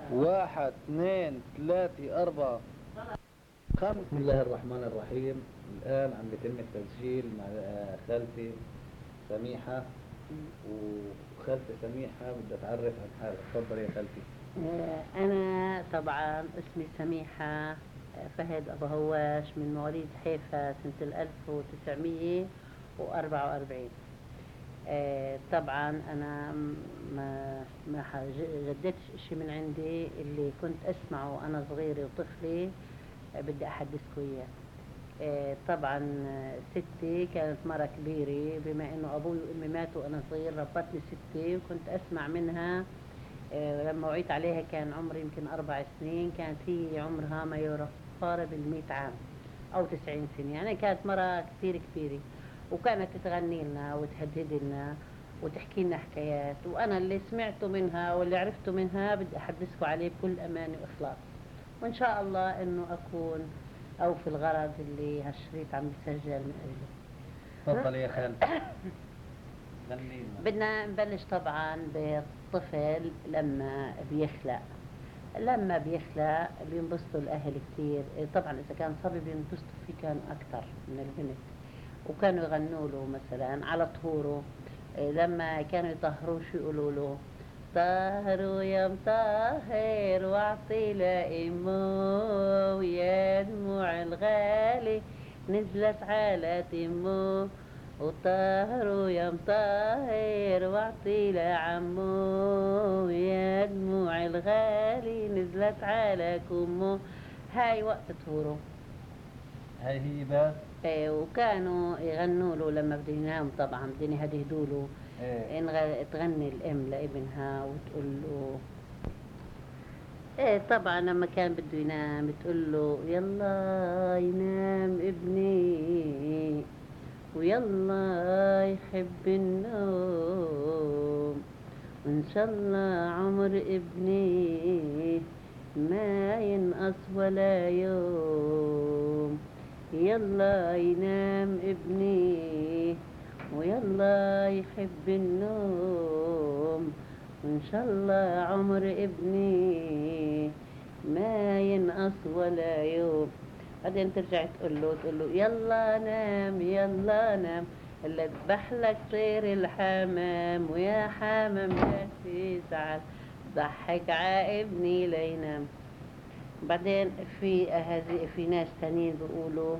1 2 3 4 5. بسم الله الرحمن الرحيم. الآن عم يتم التسجيل مع خالتي سميحة، وخالتي سميحة بدها تعرف عن حالها. تفضل يا خالتي. أنا طبعا اسمي سميحة فهد أبو هواش، من مواليد حيفا سنة 1944. طبعا أنا ما جددتش إشي من عندي، اللي كنت أسمعه وأنا صغيرة وطفلة بدي أحدثكم إياه. طبعا ستي كانت مرة كبيرة، بما إنه أبوي وأمي ماتوا وأنا صغير، ربتني ستي وكنت أسمع منها. لما وعيت عليها كان عمري يمكن 4 سنين، كانت هي عمرها ما يقارب 100 عام أو 90 سنة، يعني كانت مرة كثير كبيرة، وكانت تغني لنا وتهدد لنا وتحكي لنا حكايات، وأنا اللي سمعته منها واللي عرفته منها بدي أحدثكم عليه بكل أمانة وإخلاص، وإن شاء الله إنه أكون أو في الغرض اللي هالشريط عم بيسجل من أجله. تفضل يا خالتي. بدنا نبلش طبعا بالطفل لما بيخلق بينبسطوا الأهل كتير. طبعا إذا كان صبي بينبسطوا فيه كان أكتر من البنت، وكانوا يغنوا له مثلا على طهوره. لما كانوا يطهروه شو يقولوا له؟ طهروا يا مطهر واعطي لأمه، ويا دموع الغالي نزلت على تمه، وطهروا يا مطهر واعطي لعمه، يا دموع الغالي نزلت على كمه. هاي وقت طهوره، هاي هي بس. وكانوا يغنوا له لما بده ينام. طبعا بدهم يهدهدوا له. تغني الام لابنها وتقول له طبعا لما كان بده ينام تقول له يلا ينام ابني، ويلا يحب النوم، وإن شاء الله عمر ابني ما ينقص ولا يوم، يلا ينام ابني ويلا يحب النوم، وإن شاء الله عمر ابني ما ينقص ولا يوم. بعدين ترجع تقول له يلا نام يلا نام، اللي اذبح لك طير الحمام، ويا حمام لا تزعل ضحك ابني لينام. بعدين في ناس تانيين بيقولوا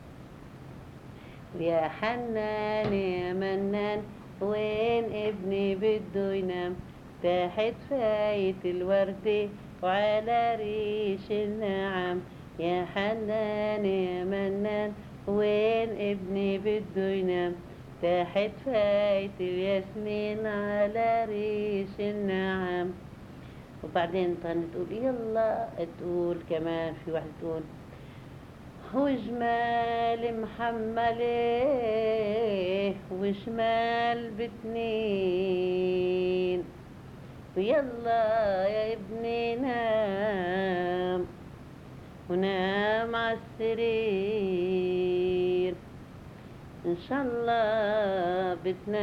يا حنان يا منان وين ابني بده ينام، تحت فاية الوردة وعلى ريش النعم، يا حنان يا منان وين ابني بده ينام، تحت فاية الياسمين على ريش النعم. وبعدين تقول يلا تقول كمان في واحد تقول وجمال محمله وجمال بتنين، ويلا يا ابني نام ونام عالسرير، إن شاء الله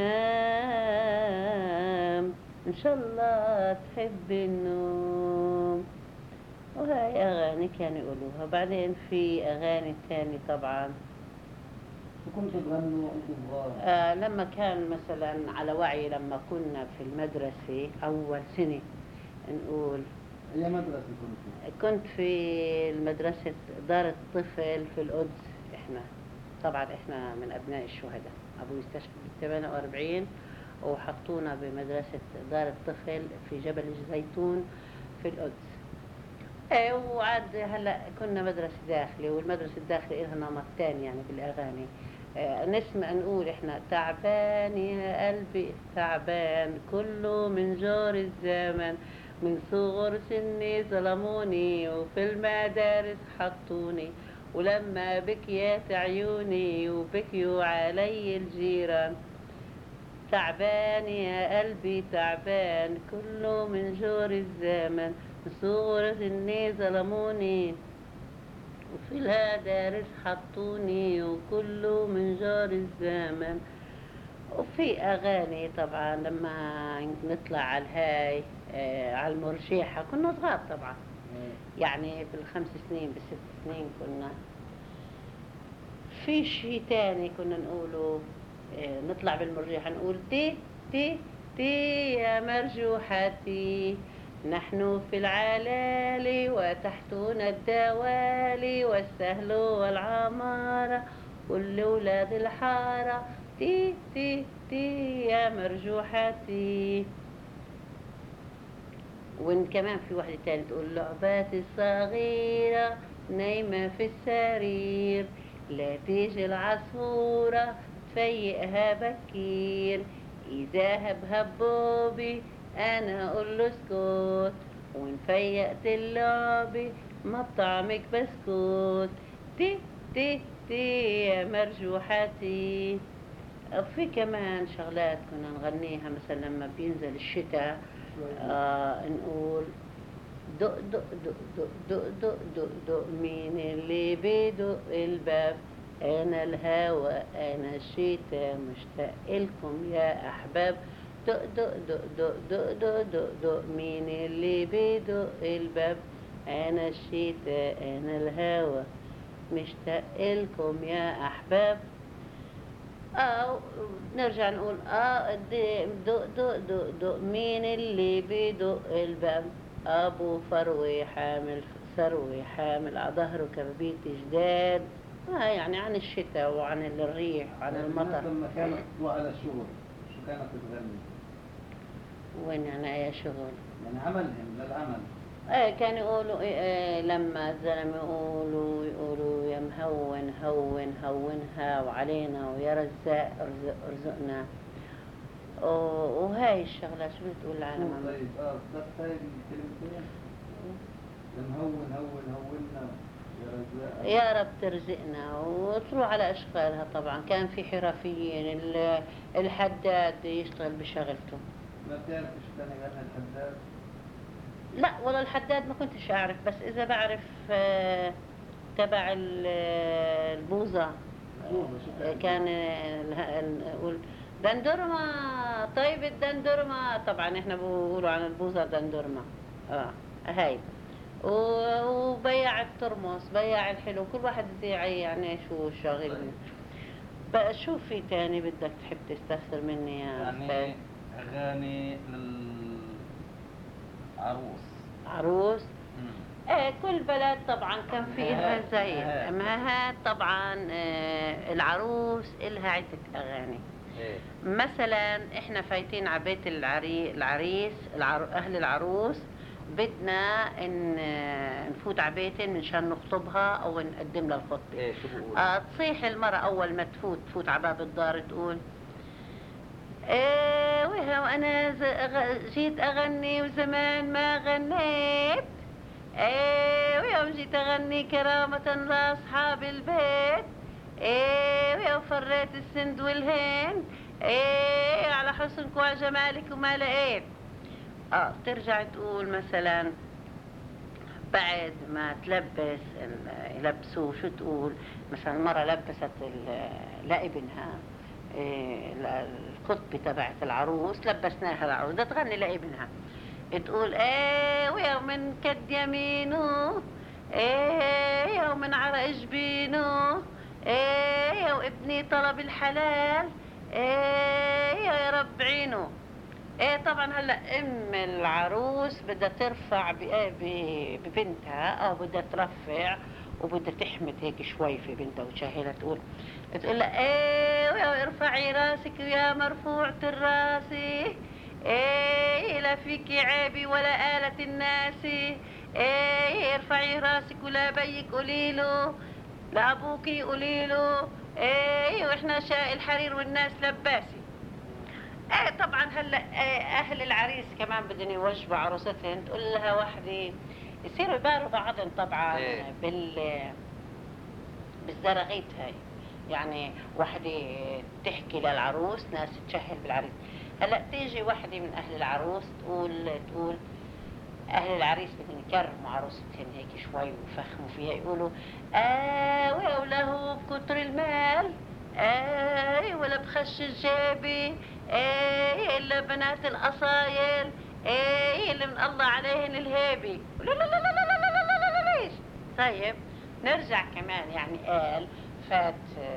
بتنام إن شاء الله تحب النوم. وهاي أغاني كانوا يقولوها. بعدين في أغاني تاني طبعا وكنت تغنوا أنتم صغار؟ لما كان مثلا على وعي، لما كنا في المدرسة أول سنة نقول. أي مدرسة كنت في المدرسة دار الطفل في القدس. طبعا إحنا من أبناء الشهداء، أبوي استشهد بال48 وحطونا بمدرسة دار الطفل في جبل الزيتون في القدس. وعاد هلا كنا مدرسة داخلي، والمدرسة الداخلي لها نمط تاني يعني بالأغاني. نسمع نقول إحنا تعبان يا قلبي تعبان، كله من جور الزمن، من صغر سني ظلموني وفي المدارس حطوني، ولما بكيت عيوني وبكيوا علي الجيران، تعبان يا قلبي تعبان، كله من جور الزمن، من صغر سني ظلموني وفي المدارس حطوني، وكله من جور الزمن. وفي أغاني طبعا لما نطلع على الهاي على المرجيحة. كنا صغار طبعا، يعني بال5 سنين بال6 سنين كنا. في شيء تاني كنا نقوله، نطلع بالمرجيحة نقول تي تي تي يا مرجوحتي، نحن في العلالي وتحتنا الدوالي والسهل والعمارة كل ولاد الحارة، تي تي تي يا مرجوحتي. وإن كمان في واحدة تانية تقول لعباتي الصغيرة نايمة في السرير، لا تيجي العصفورة تفيقها بكير، إذا هبوبي أنا أقول له اسكت، وإن فيقت اللعبة ما بطعمك بسكوت، تي تي تي يا مرجوحتي. في كمان شغلات كنا نغنيها مثلا لما بينزل الشتاء، نقول دق دق دق دق دق دق دق دق مين اللي بيدق الباب، أنا الهوى أنا الشتاء مشتاق لكم يا أحباب، دق دق دق دق دق دق دق دق مين اللي بيدق الباب، أنا الشتاء أنا الهوى مشتاق لكم يا أحباب. أو نرجع نقول دق دق دق دق مين اللي بيدق الباب، أبو فروي حامل ثروي حامل على ظهره كبابيت جداد. يعني عن الشتاء وعن الريح وعن المطر. لما كانت تروح على الشغل شو كانت تغني؟ وين يعني أي شغل؟ يعني عملهم للعمل. كانوا يقولوا لما الزلمة يقولوا يا مهون هون هونها وعلينا ويا رزاق ارزقنا. وهاي الشغلة شو بتقول العالم؟ طيب هاي الكلمتين مهون هونا يا رزاق يا رب ترزقنا، وتروح على أشغالها. طبعا كان في حرفيين، الحداد يشتغل بشغلته. ما بتعرف شو كان يغني الحداد؟ لا والله الحداد ما كنتش أعرف، بس إذا بعرف تبع البوظة كان نقول دندرمة، طيب الدندرمة. طبعا احنا بقولوا عن البوظة دندرمة. هاي وبيع الترمس بيع الحلو، كل واحد يعني شو شاغل. بقى شو في تاني بدك تحب تستفسر مني يا يعني أغاني عروس. كل بلد طبعا كان فيها زي أمهات. طبعا العروس إلها عدة أغاني. مثلا إحنا فايتين على بيت العريس أهل العروس، بدنا إن نفوت على بيتين منشان نخطبها أو نقدم لها الخطبة. شو بقول؟ تصيح المرأة أول ما تفوت على باب الدار تقول وأنا جيت أغني وزمان ما غنيت، ويوم جيت أغني كرامة لأصحاب البيت، ويوم فريت السند والهند، على حسنك وجمالك وما لقيت. ترجع تقول مثلا بعد ما تلبس يلبسوه، شو تقول مثلا المرة لبست لابنها الخطبة تبعت العروس، لبسناها العروس بدها تغني لابنها، تقول ويوم كد يمينه، يوم عرق جبينه، يا ابني طلب الحلال، يا رب عينه. طبعا هلا ام العروس بدها ترفع ببنتها او بدها ترفع وبدها تحمد هيك شوي في بنتها وتشهلها، تقول لها ارفعي راسك يا مرفوعة الراس، لا فيك عيبي ولا آلة الناس، ارفعي راسك ولا بيك قوليله، لا ابوكي قوليله، واحنا شاء الحرير والناس لباسي. طبعا هلا اهل العريس كمان بدهم يوجبوا عروستهم، تقول لها وحده يصيروا يباروا بعضهم طبعا بالزرغيت. هاي يعني وحده تحكي للعروس، ناس تشهل بالعريس. هلا تيجي وحده من اهل العروس تقول اهل العريس بدهم يكرموا عروستهم هيك شوي ويفخموا فيها، يقولوا وله بكتر المال، ولا بخش الجيبي، إلا بنات الأصايل، ايه اللي من الله عليهن الهيبي. لا لا لا لا لا لا لا لا لا لا ليش. طيب نرجع كمان، يعني قال فات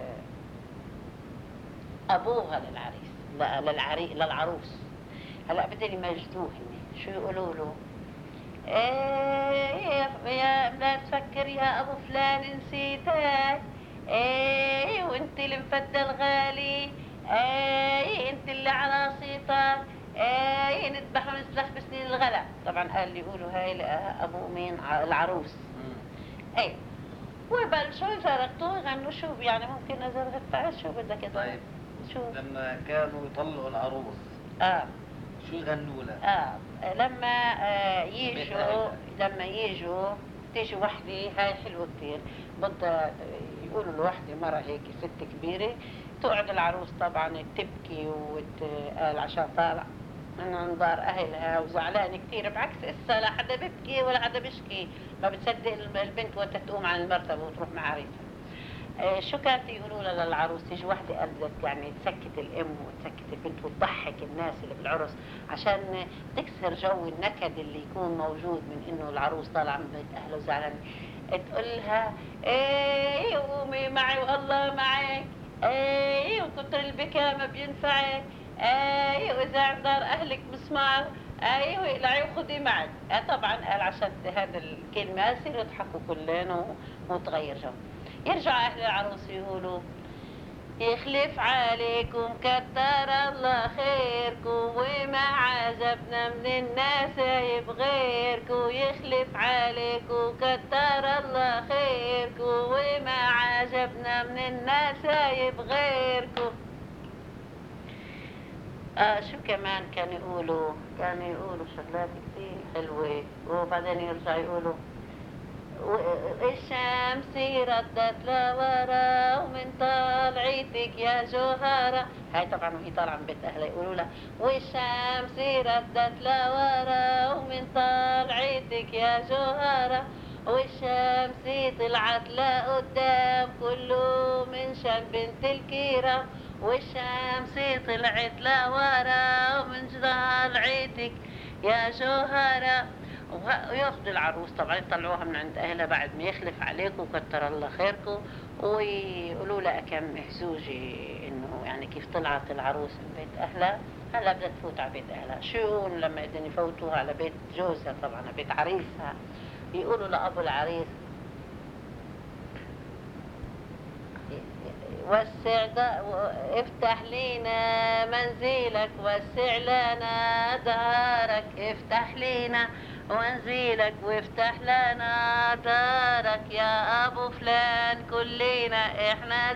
ابوها للعريس، لا للعروس. هلا بدهم يمجدوهن، شو يقولوا له؟ ايه يا لا تفكر يا ابو فلان نسيتك، ايه وانت المفدى الغالي، ايه انت اللي على صيتك، ايه نذبح ونسلخ بسنين الغلا. طبعا قال اللي يقولوا هاي لابو مين؟ العروس. ايه وبلشوا يفرقوا يغنوا. شو يعني ممكن اذا رغبت شو بدك اذا؟ طيب شو لما كانوا يطلعوا العروس شو يغنوا لها؟ لما يجوا تيجي وحدة، هاي حلوة كتير، بدها يقولوا لوحدة مرة هيك ست كبيرة، تقعد العروس طبعا تبكي وتقال عشان طالع من انظار اهلها وزعلانة كتير، بعكس اسا لا حدا بيبكي ولا حدا بيشكي، ما بتصدق البنت وقت تقوم عن المرتبة وتروح مع عريسها. شو كانت يقولوا لها للعروس؟ تيجي وحده قلبت يعني تسكت الام وتسكت البنت وتضحك الناس اللي بالعرس، عشان تكسر جو النكد اللي يكون موجود من انه العروس طالعه من بيت اهله وزعلانه. تقول لها ايه قومي معي والله معك، ايه وكتر البكاء ما بينفعك، ايه واذا عند دار اهلك مسمار، ايه واقلعي وخذي معك. طبعا قال عشان هذا الكلمه يصير يضحكوا كلنا وتغير جو. يرجع أهل العروس يقولوا يخلف عليكم كتر الله خيركم، وما عجبنا من الناس بغيركم، يخلف عليكم كتر الله خيركم، وما عجبنا من الناس بغيركم. شو كمان كانوا يقولوا شغلات كتير حلوة، وبعدين يرجع يقولوا والشمس ردت لورا ومن طلعتك يا جوهرة. هاي طبعا وهي طالعة من بيت أهلها يقولوا لها والشمس ردت لورا ومن طلعتك يا جوهرة، والشمس طلعت لقدام كله من شان بنت الكيرة، والشمس طلعت لورا ومن طلعتك يا جوهرة. وياخذوا العروس طبعا يطلعوها من عند اهلها بعد ما يخلف عليكم وكتر الله خيركم، ويقولوا لها كم محزوجه انه يعني كيف طلعت العروس من بيت اهلها، هلا بدها تفوت على بيت اهلها. شو لما بدهم يفوتوها على بيت جوزها طبعا على بيت عريسها، يقولوا لابو العريس افتح لينا منزلك وسع لنا دارك، افتح لينا منزلك وافتح لنا دارك يا ابو فلان، كلنا احنا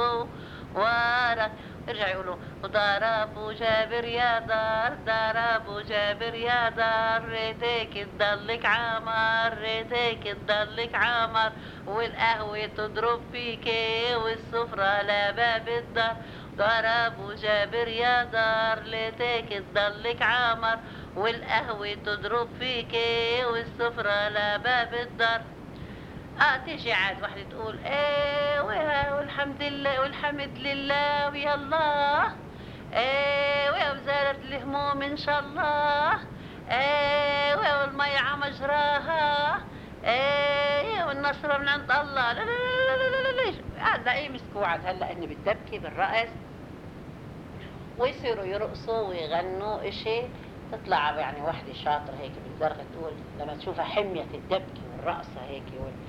زوارك. يرجع يقولوا ودار ابو جابر يا دار، دار ابو جابر يا دار، ريتك تضلك عمر، ريتك تضلك عمر، والقهوة تضرب فيكي والسفرة لباب الدار، دار ابو جابر يا دار، ريتك تضلك عمر، والقهوة تضرب فيكي والسفرة لباب الدار. تيجي عاد واحدة تقول ايه والحمد لله والحمد لله ويا الله، ايه ويا وزارة الهموم ان شاء الله، ايه ويا والمية عمجراها، ايه والنصر من عند الله. لا لا لا لا لا لا ليش هلا يمسكوا عاد هلا اني بتبكي بالرقص ويصيروا يرقصوا ويغنوا اشي. تطلع يعني واحدة شاطرة هيك بالزرقة تقول لما تشوفها حمية الدبكة والرقصة هيك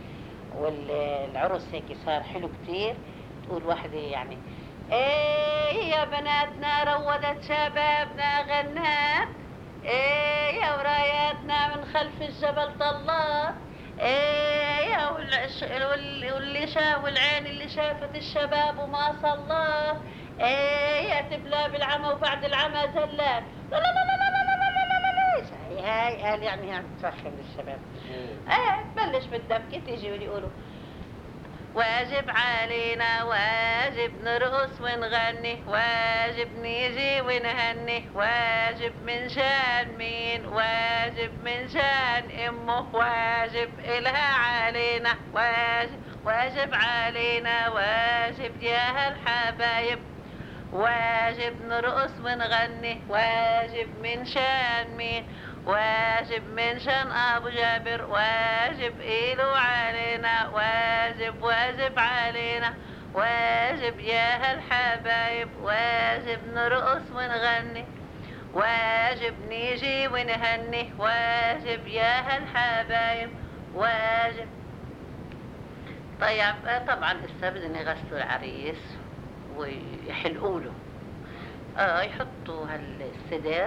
والعرس هيك صار حلو كتير، تقول واحدة يعني ايه يا بناتنا روضت شبابنا غنات، ايه يا وراياتنا من خلف الجبل طلات، ايه يا واللي شاف والعين اللي شافت الشباب وما صلى، ايه يا تبلى بالعمى وبعد العمى زلات. لا لا لا لا لا لا لا لا لا هاي قال يعني هي بتفخم للشباب. تبلش بالدبكة تيجي ويقولوا واجب علينا واجب نرقص ونغني، واجب نيجي ونهني، واجب من شان مين، واجب من شان امه، واجب إلها علينا، واجب علينا واجب يا هالحبايب، واجب نرقص ونغني، واجب من شان مين، واجب من شان أبو جابر، واجب إلو علينا، واجب واجب علينا، واجب يا هالحبايب، واجب نرقص ونغني، واجب نيجي ونهني، واجب يا هالحبايب، واجب. طيب طبعا هسه بدهم يغسلوا العريس ويحلقوا له، يحطوا هالسدر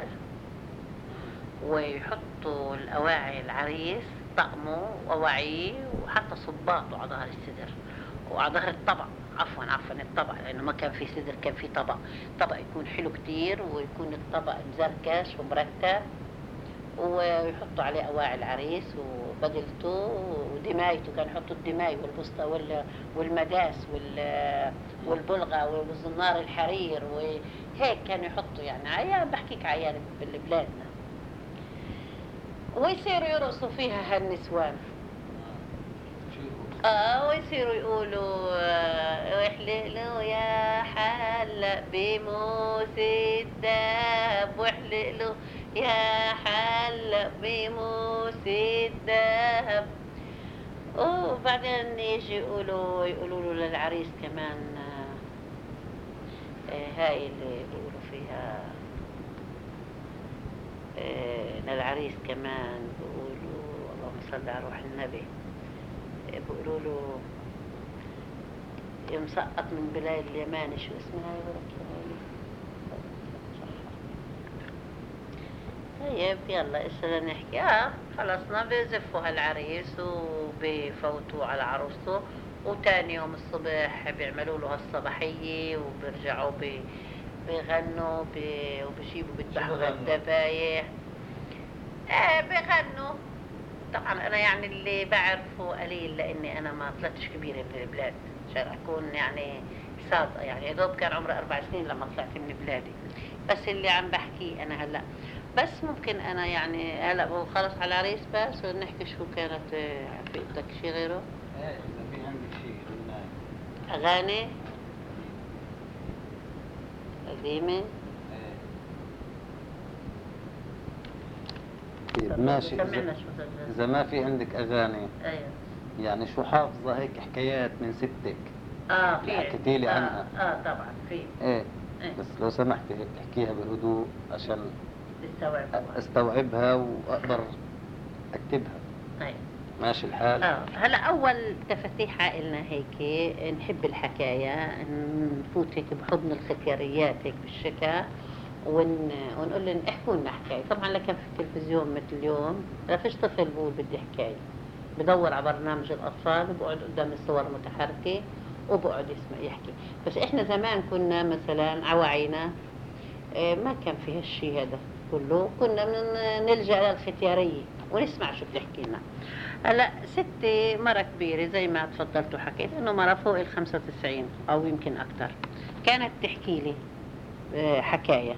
ويحطوا الأواعي العريس طقمه وأواعيه وحتى صباطه على ظهر السدر وعلى ظهر الطبق، عفوا الطبق، لأنه ما كان في سدر، كان في طبق يكون حلو كتير ويكون الطبق مزركش ومرتب، ويحطوا عليه أواعي العريس وبدلته ودمايته، كان يحطوا الدماي والبسطة والمداس والبلغة والزنار الحرير وهيك كانوا يحطوا، يعني عيال بحكيك عيال بلادنا، ويصيروا يرقصوا فيها هالنسوان. ويصيروا يقولوا واحلقلو يا حلق بموس الدهب، واحلقلو يا حلق بموس الدهب. وبعدين يجي يقولوا له للعريس كمان، هاي اللي بيقولوا فيها للعريس كمان بيقولوا اللهم صل على روح النبي، بيقولوا له يمسقط من بلاد اليماني، شو اسمها هاي طيب يلا إسا نحكي. خلصنا بيزفوا هالعريس وبيفوتوا على عروسته، وتاني يوم الصبح بيعملوا له هالصباحية وبيرجعوا بيغنوا وبيجيبوا بيذبحوا الذبايح. بيغنوا. طبعا أنا يعني اللي بعرفه قليل، لأني أنا ما طلعتش كبيرة من البلاد عشان أكون يعني صادقة، يعني دوب كان عمري 4 سنين لما طلعت من بلادي، بس اللي عم بحكي أنا هلأ بس ممكن أنا يعني هلأ خلص على العريس بس ونحكي شو كانت في بدك شي غيره؟ إذا في عندك شيء أغاني قديمة. ماشي. إذا ما في عندك أغاني، أيوة. يعني شو حافظة هيك حكايات من ستك في حكيتي لي عنها؟ طبعا في. إيه. بس لو سمحتي هيك احكيها بهدوء عشان استوعبها واقدر اكتبها. أيوة. ماشي الحال. هلا اول تفتيحة إلنا هيك نحب الحكاية، نفوت هيك بحضن الختياريات هيك بالشتاء ونقول لهم احكوا لنا حكاية. طبعا لكن في التلفزيون مثل اليوم لا فيش طفل بقول بدي حكاية، بدور على برنامج الأطفال وبقعد قدام الصور المتحركة وبقعد يسمع يحكي. بس احنا زمان كنا مثلا عواعينا ما كان فيها الشيء هذا كله، كنا نلجأ للختيارية ونسمع شو بتحكي لنا. هلا ستي مرة كبيرة زي ما تفضلت وحكيت انه مرة فوق 95 او يمكن اكثر، كانت تحكي لي حكاية.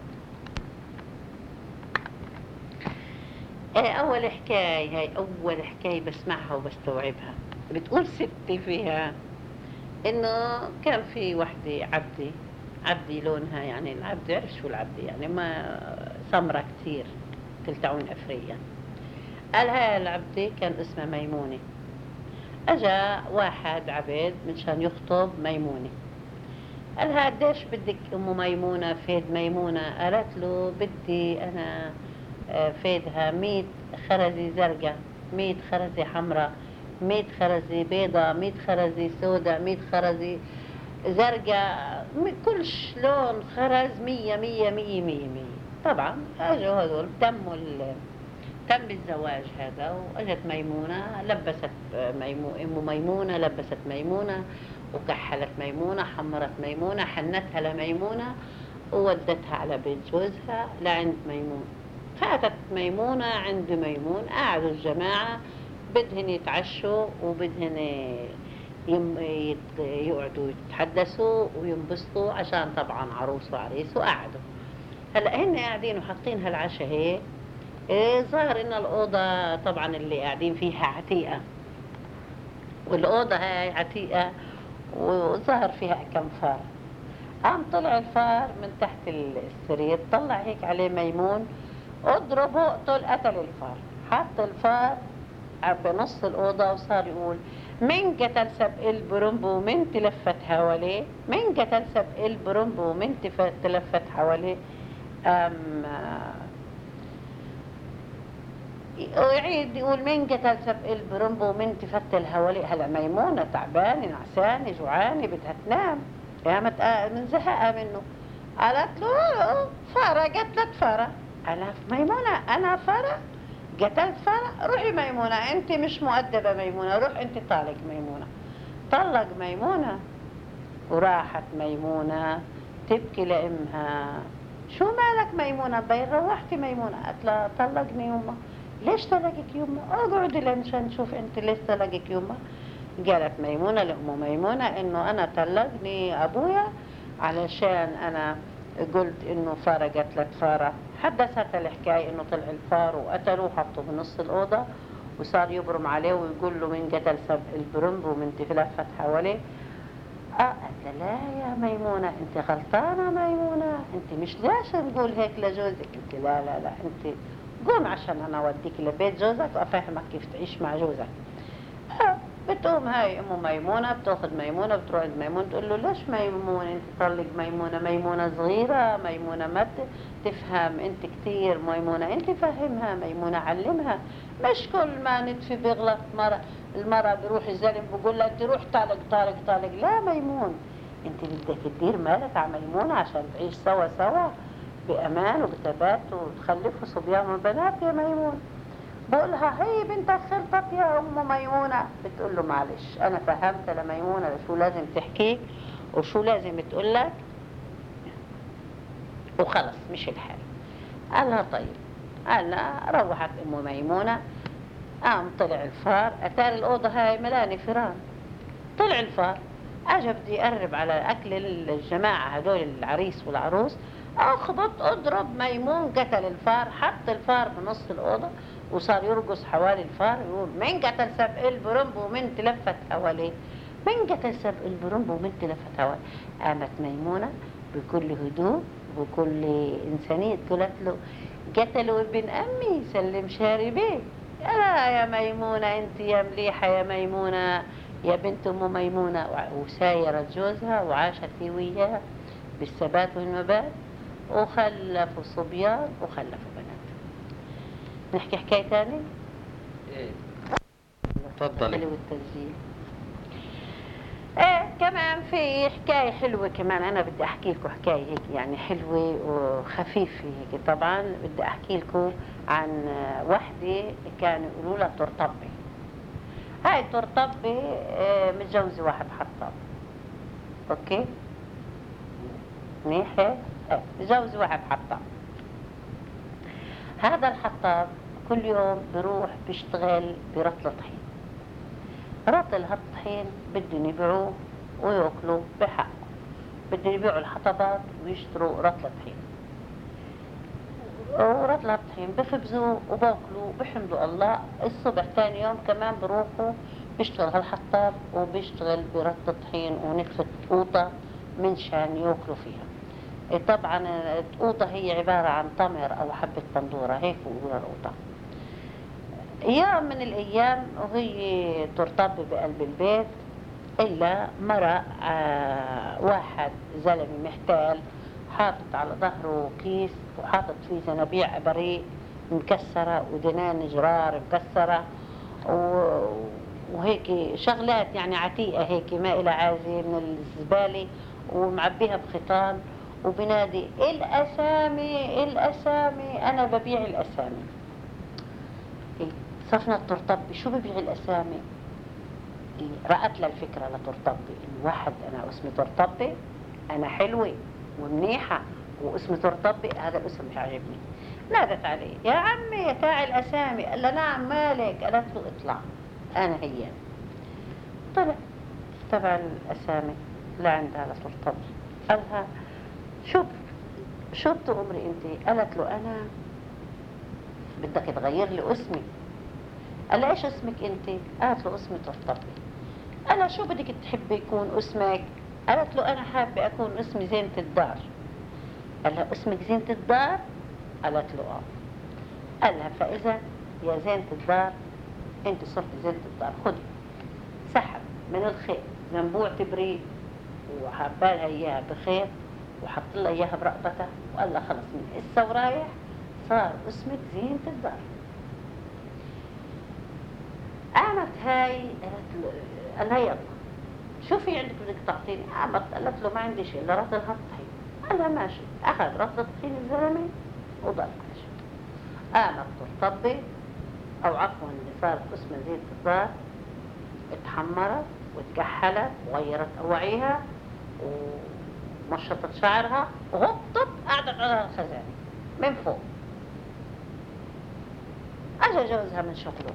اول حكاية هاي اول حكاية بسمعها وبستوعبها. بتقول ستي فيها انه كان في وحدة عبدي لونها، يعني العبد عرف شو العبدي، يعني ما سمرة كثير تلتعون افريا. قال هاي العبدة كان اسمها ميمونة. اجا واحد عبد منشان يخطب ميمونة، قالها قديش بدك ام ميمونة فيد ميمونة؟ قالت له بدي انا فيدها 100 خرزة زرقاء، 100 خرزة حمراء، 100 خرزة بيضاء، 100 خرزة سوداء، 100 خرزة زرقاء، كل لون خرز 100 100 100 100 100. طبعا اجوا هذول تم الزواج هذا، واجت ميمونة لبست ام ميمونة لبست ميمونة وكحلت ميمونة، حمرت ميمونة، حنتها لميمونة وودتها على بيت جوزها لعند ميمون. فاتت ميمونة عند ميمون، قعدوا الجماعة بدهن يتعشوا وبدهن يقعدوا يتحدثوا وينبسطوا عشان طبعا عروس وعريس، وقعدوا. هلا هن قاعدين وحاطين هالعشاء هيك. ظهر ان الأوضة طبعا اللي قاعدين فيها عتيقة، والأوضة هاي عتيقة وظهر فيها كم فار. قام طلع الفار من تحت السرير، طلع هيك عليه ميمون اضربه اقتل، قتل الفار. حط الفار بنص الأوضة وصار يقول: من قتل سبق البرنب ومن تلفت حواليه، من قتل سبق البرنب ومن تلفت حواليه. ويعيد يقول: من قتل سبق البرنب ومن تفتل حواليه. هلا ميمونة تعبانة نعسانة جوعانة بدها تنام، قامت من زهقها منه قالت له: فارة قتلت فارة. قال: ميمونة أنا فارة؟ قتلت فارة؟ روحي ميمونة، أنت مش مؤدبة ميمونة، روح أنت طالق ميمونة. طلق ميمونة، وراحت ميمونة تبكي لأمها: شو مالك ميمونة؟ بين روحتي ميمونة؟ قالت لها: طلقني يمه. ليش طلقك يمه؟ اقعدي لنشان نشوف انت ليش طلقك يمه. قالت ميمونة لأم ميمونة: انه انا طلقني ابويا علشان انا قلت انه فارة قتلت فارة. حدثت الحكاية انه طلع الفار وقتلوه وحطوه بنص الأوضة، وصار يبرم عليه ويقول له: من قتل سبق البرنب ومن تلفت حواليه. قالت: لا يا ميمونة، انت غلطانة ميمونة، انت مش لازم نقول هيك لجوزك. انت لا لا لا، انت قوم عشان انا اوديك لبيت جوزك وافهمك كيف تعيش مع جوزك. بتقوم هاي ام ميمونة بتاخذ ميمونة بتروح عند ميمونة تقول له: ليش ميمونة انت طلق ميمونة؟ ميمونة صغيرة، ميمونة ما تفهم انت كثير، ميمونة انت فهمها، ميمونة علمها. مش كل ما نتفي بيغلط المرأة بيروح الزلم بقول لها: انت روح طالق طالق طالق. لا ميمون، انت بدك تدير مالك على ميمونة عشان تعيش سوا سوا بأمان وبثبات وتخلفوا صبيان وبنات يا ميمون. بقولها: هي بنتك خلطت يا أم ميمونة. بتقول له: معلش أنا فهمت لميمونة شو لازم تحكيك وشو لازم تقولك وخلص مش الحال. قالها: طيب. قالها روحت أم ميمونة. قام طلع الفار، أتاري الأوضة هاي ملاني فيران. طلع الفار أجا بده يقرب على أكل الجماعة هدول العريس والعروس. أخبط أضرب ميمون قتل الفار. حط الفار بنص الأوضة وصار يرقص حوالي الفار يقول: من قتل سبق البرنب ومن تلفت حواليه، من قتل سبق البرنب ومن تلفت حواليه. قامت ميمونة بكل هدوء وبكل إنسانية قالت له: قتلوا ابن أمي سلم شاربيه. لا يا ميمونة، انت يا مليحة يا ميمونة يا بنت أم ميمونة. وسايرت جوزها وعاشت هي وياه بالثبات والمبات، وخلفوا صبيان وخلفوا بنات. نحكي حكاية تاني؟ ايه تفضلي. حلو التسجيل. ايه كمان في حكاية حلوة كمان، انا بدي احكي لكم حكاية هيك يعني حلوة وخفيفة هيك. طبعا بدي احكي لكم عن وحدة كانوا يقولوا لها ترطبي. هاي ترطبي متجوزة واحد حطاب. اوكي منيح هيك؟ متجوزة واحد حطاب. هذا الحطاب كل يوم بروح بيشتغل برطل طحين. رطل هالطحين بدهم يبيعوه ويأكلوا بحق، بدهم يبيعوا الحطبات ويشتروا رطل طحين. ورطل الطحين بخبزوه وباكلوا بحمدوا الله. الصبح ثاني يوم كمان بروحوا بيشتغل هالحطاب وبيشتغل برطل الطحين ونتفة قوطة من شان يأكلوا فيها. طبعا القوطة هي عبارة عن تمر أو حبة بندورة هيك بيقولوا القوطة. يوم من الأيام وهي ترطب بقلب البيت إلا مرق واحد زلمي محتال حاطط على ظهره كيس وحاطط فيه زنابيع بريء مكسرة ودنان جرار مكسرة وهيك شغلات يعني عتيقة هيك ما إلى عازي من الزبالة ومعبيها بخيطان وبنادي: الأسامي الأسامي، أنا ببيع الأسامي. صفنا الترطبي: شو ببيع الأسامي؟ رأت لها الفكرة لترطبي إنه واحد أنا اسمي ترطبي، أنا حلوة ومنيحة واسمي ترطبي، هذا الاسم مش عاجبني. نادت عليه: يا عمي يا تاع الأسامي. قال لها: نعم مالك؟ قالت له: اطلع أنا هي. طلع تبع الأسامي لعندها لترطبي. قالها: شو بتأمري انت؟ قالت له: انا بدك تغير لي اسمي. قال لها: ايش اسمك انت؟ قالت له: اسمي ترطبي. قال لها: شو بدك تحبي يكون اسمك؟ قالت له: انا حابه اكون اسمي زينة الدار. قال لها: اسمك زينة الدار؟ قالت له: اه. قال لها فإذا يا زينة الدار انت صرت زينة الدار، خدي. سحب من الخيط ينبوع تبريد وحبالها اياها بخيط وحط لها اياها برقبتها وقال لها خلص من هسه ورايح صار اسمك زينة الدار. قامت هاي قال لها يلا شوفي عندك بدك تعطيني. قالت له ما عندي شيء الا رطل هالطحين. قال لها ماشي. اخذ رطل الطحين الزلمه وضل ماشي. قامت ترطبي او عفوا اللي صارت اسمها زينة الدار، اتحمرت وتكحلت وغيرت اواعيها ومشطت شعرها وهبطت قعدت على الخزانه من فوق. اجى جوزها من شغله،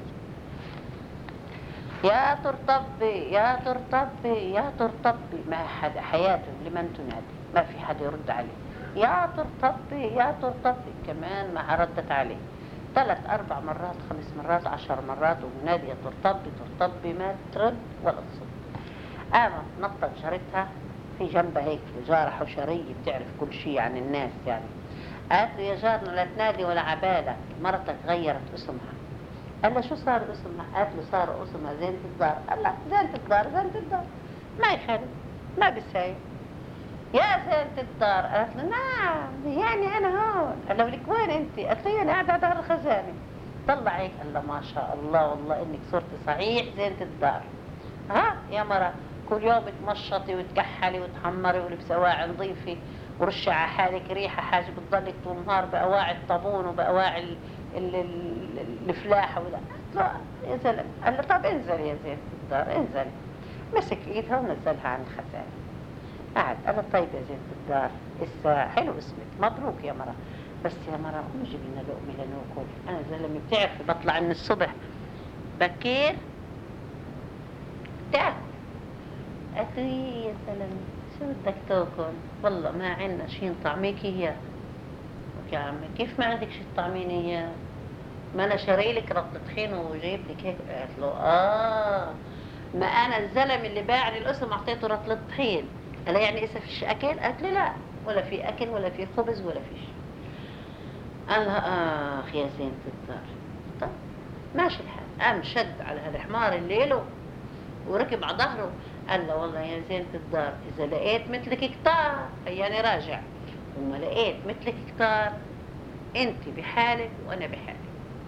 يا ترطبي يا ترطبي يا ترطبي، ما حدا حياته لمن تنادي، ما في حدا يرد عليه. يا ترطبي يا ترطبي، كمان ما ردت عليه 3 4 مرات 5 مرات 10 مرات ونادي يا ترطبي ترطبي، ما ترد ولا تصد. قامت نطت جارتها في جنبها هيك جارة حشرية بتعرف كل شيء عن الناس يعني. قالت له يا جارنا لا تنادي ولا عبالك، مرتك غيرت اسمها. قال له شو صار اسمها؟ قالت له صار اسمها زينة الدار. قال له زينة الدار زينة الدار ما يخالف ما بيساوي. يا زينة الدار. قالت له نعم يعني انا هون. قال له لك وين انت؟ قالت له انا قاعدة على دار الخزانة. طلع هيك قال له ما شاء الله والله انك صرتي صحيح زينة الدار. ها يا مرة كل يوم تمشطي وتكحلي وتحمري ولبس اواعي نظيفة ورشي على حالك ريحة حاجة بتضلك طول النهار باواعي الطابون وباواعي الفلاحة ولا. قالت له يا زلمة. قال له طب انزل يا زينة الدار انزل. مسك ايدها ونزلها عن الخزانة. قعد. قال له طيب يا زينة الدار اسا حلو اسمك مبروك يا مرة، بس يا مرة قوم جيبي لنا لقمة لناكل. انا زلمة بتعرفي بطلع من الصبح بكير تاكل. قالت له يا زلمة شو بدك تاكل؟ والله ما عندنا شيء نطعميك اياه. يا عمي كيف ما عندك شيء تطعميني اياه؟ ما انا شاري لك رطل طحين وجايب لك هيك. قالت له ما انا الزلم اللي باعني القسم اعطيته رطل طحين. قال يعني إذا فيش اكل؟ قالت له لا ولا في اكل ولا في خبز ولا في شيء. قال لها اخ يا زينة الدار. طيب ماشي الحال. قام شد على هالحمار الليله وركب على ظهره. قال له والله يا زينة الدار اذا لقيت مثلك كتار يعني راجع، وما لقيت مثلك كتار انت بحالك وانا بحالي.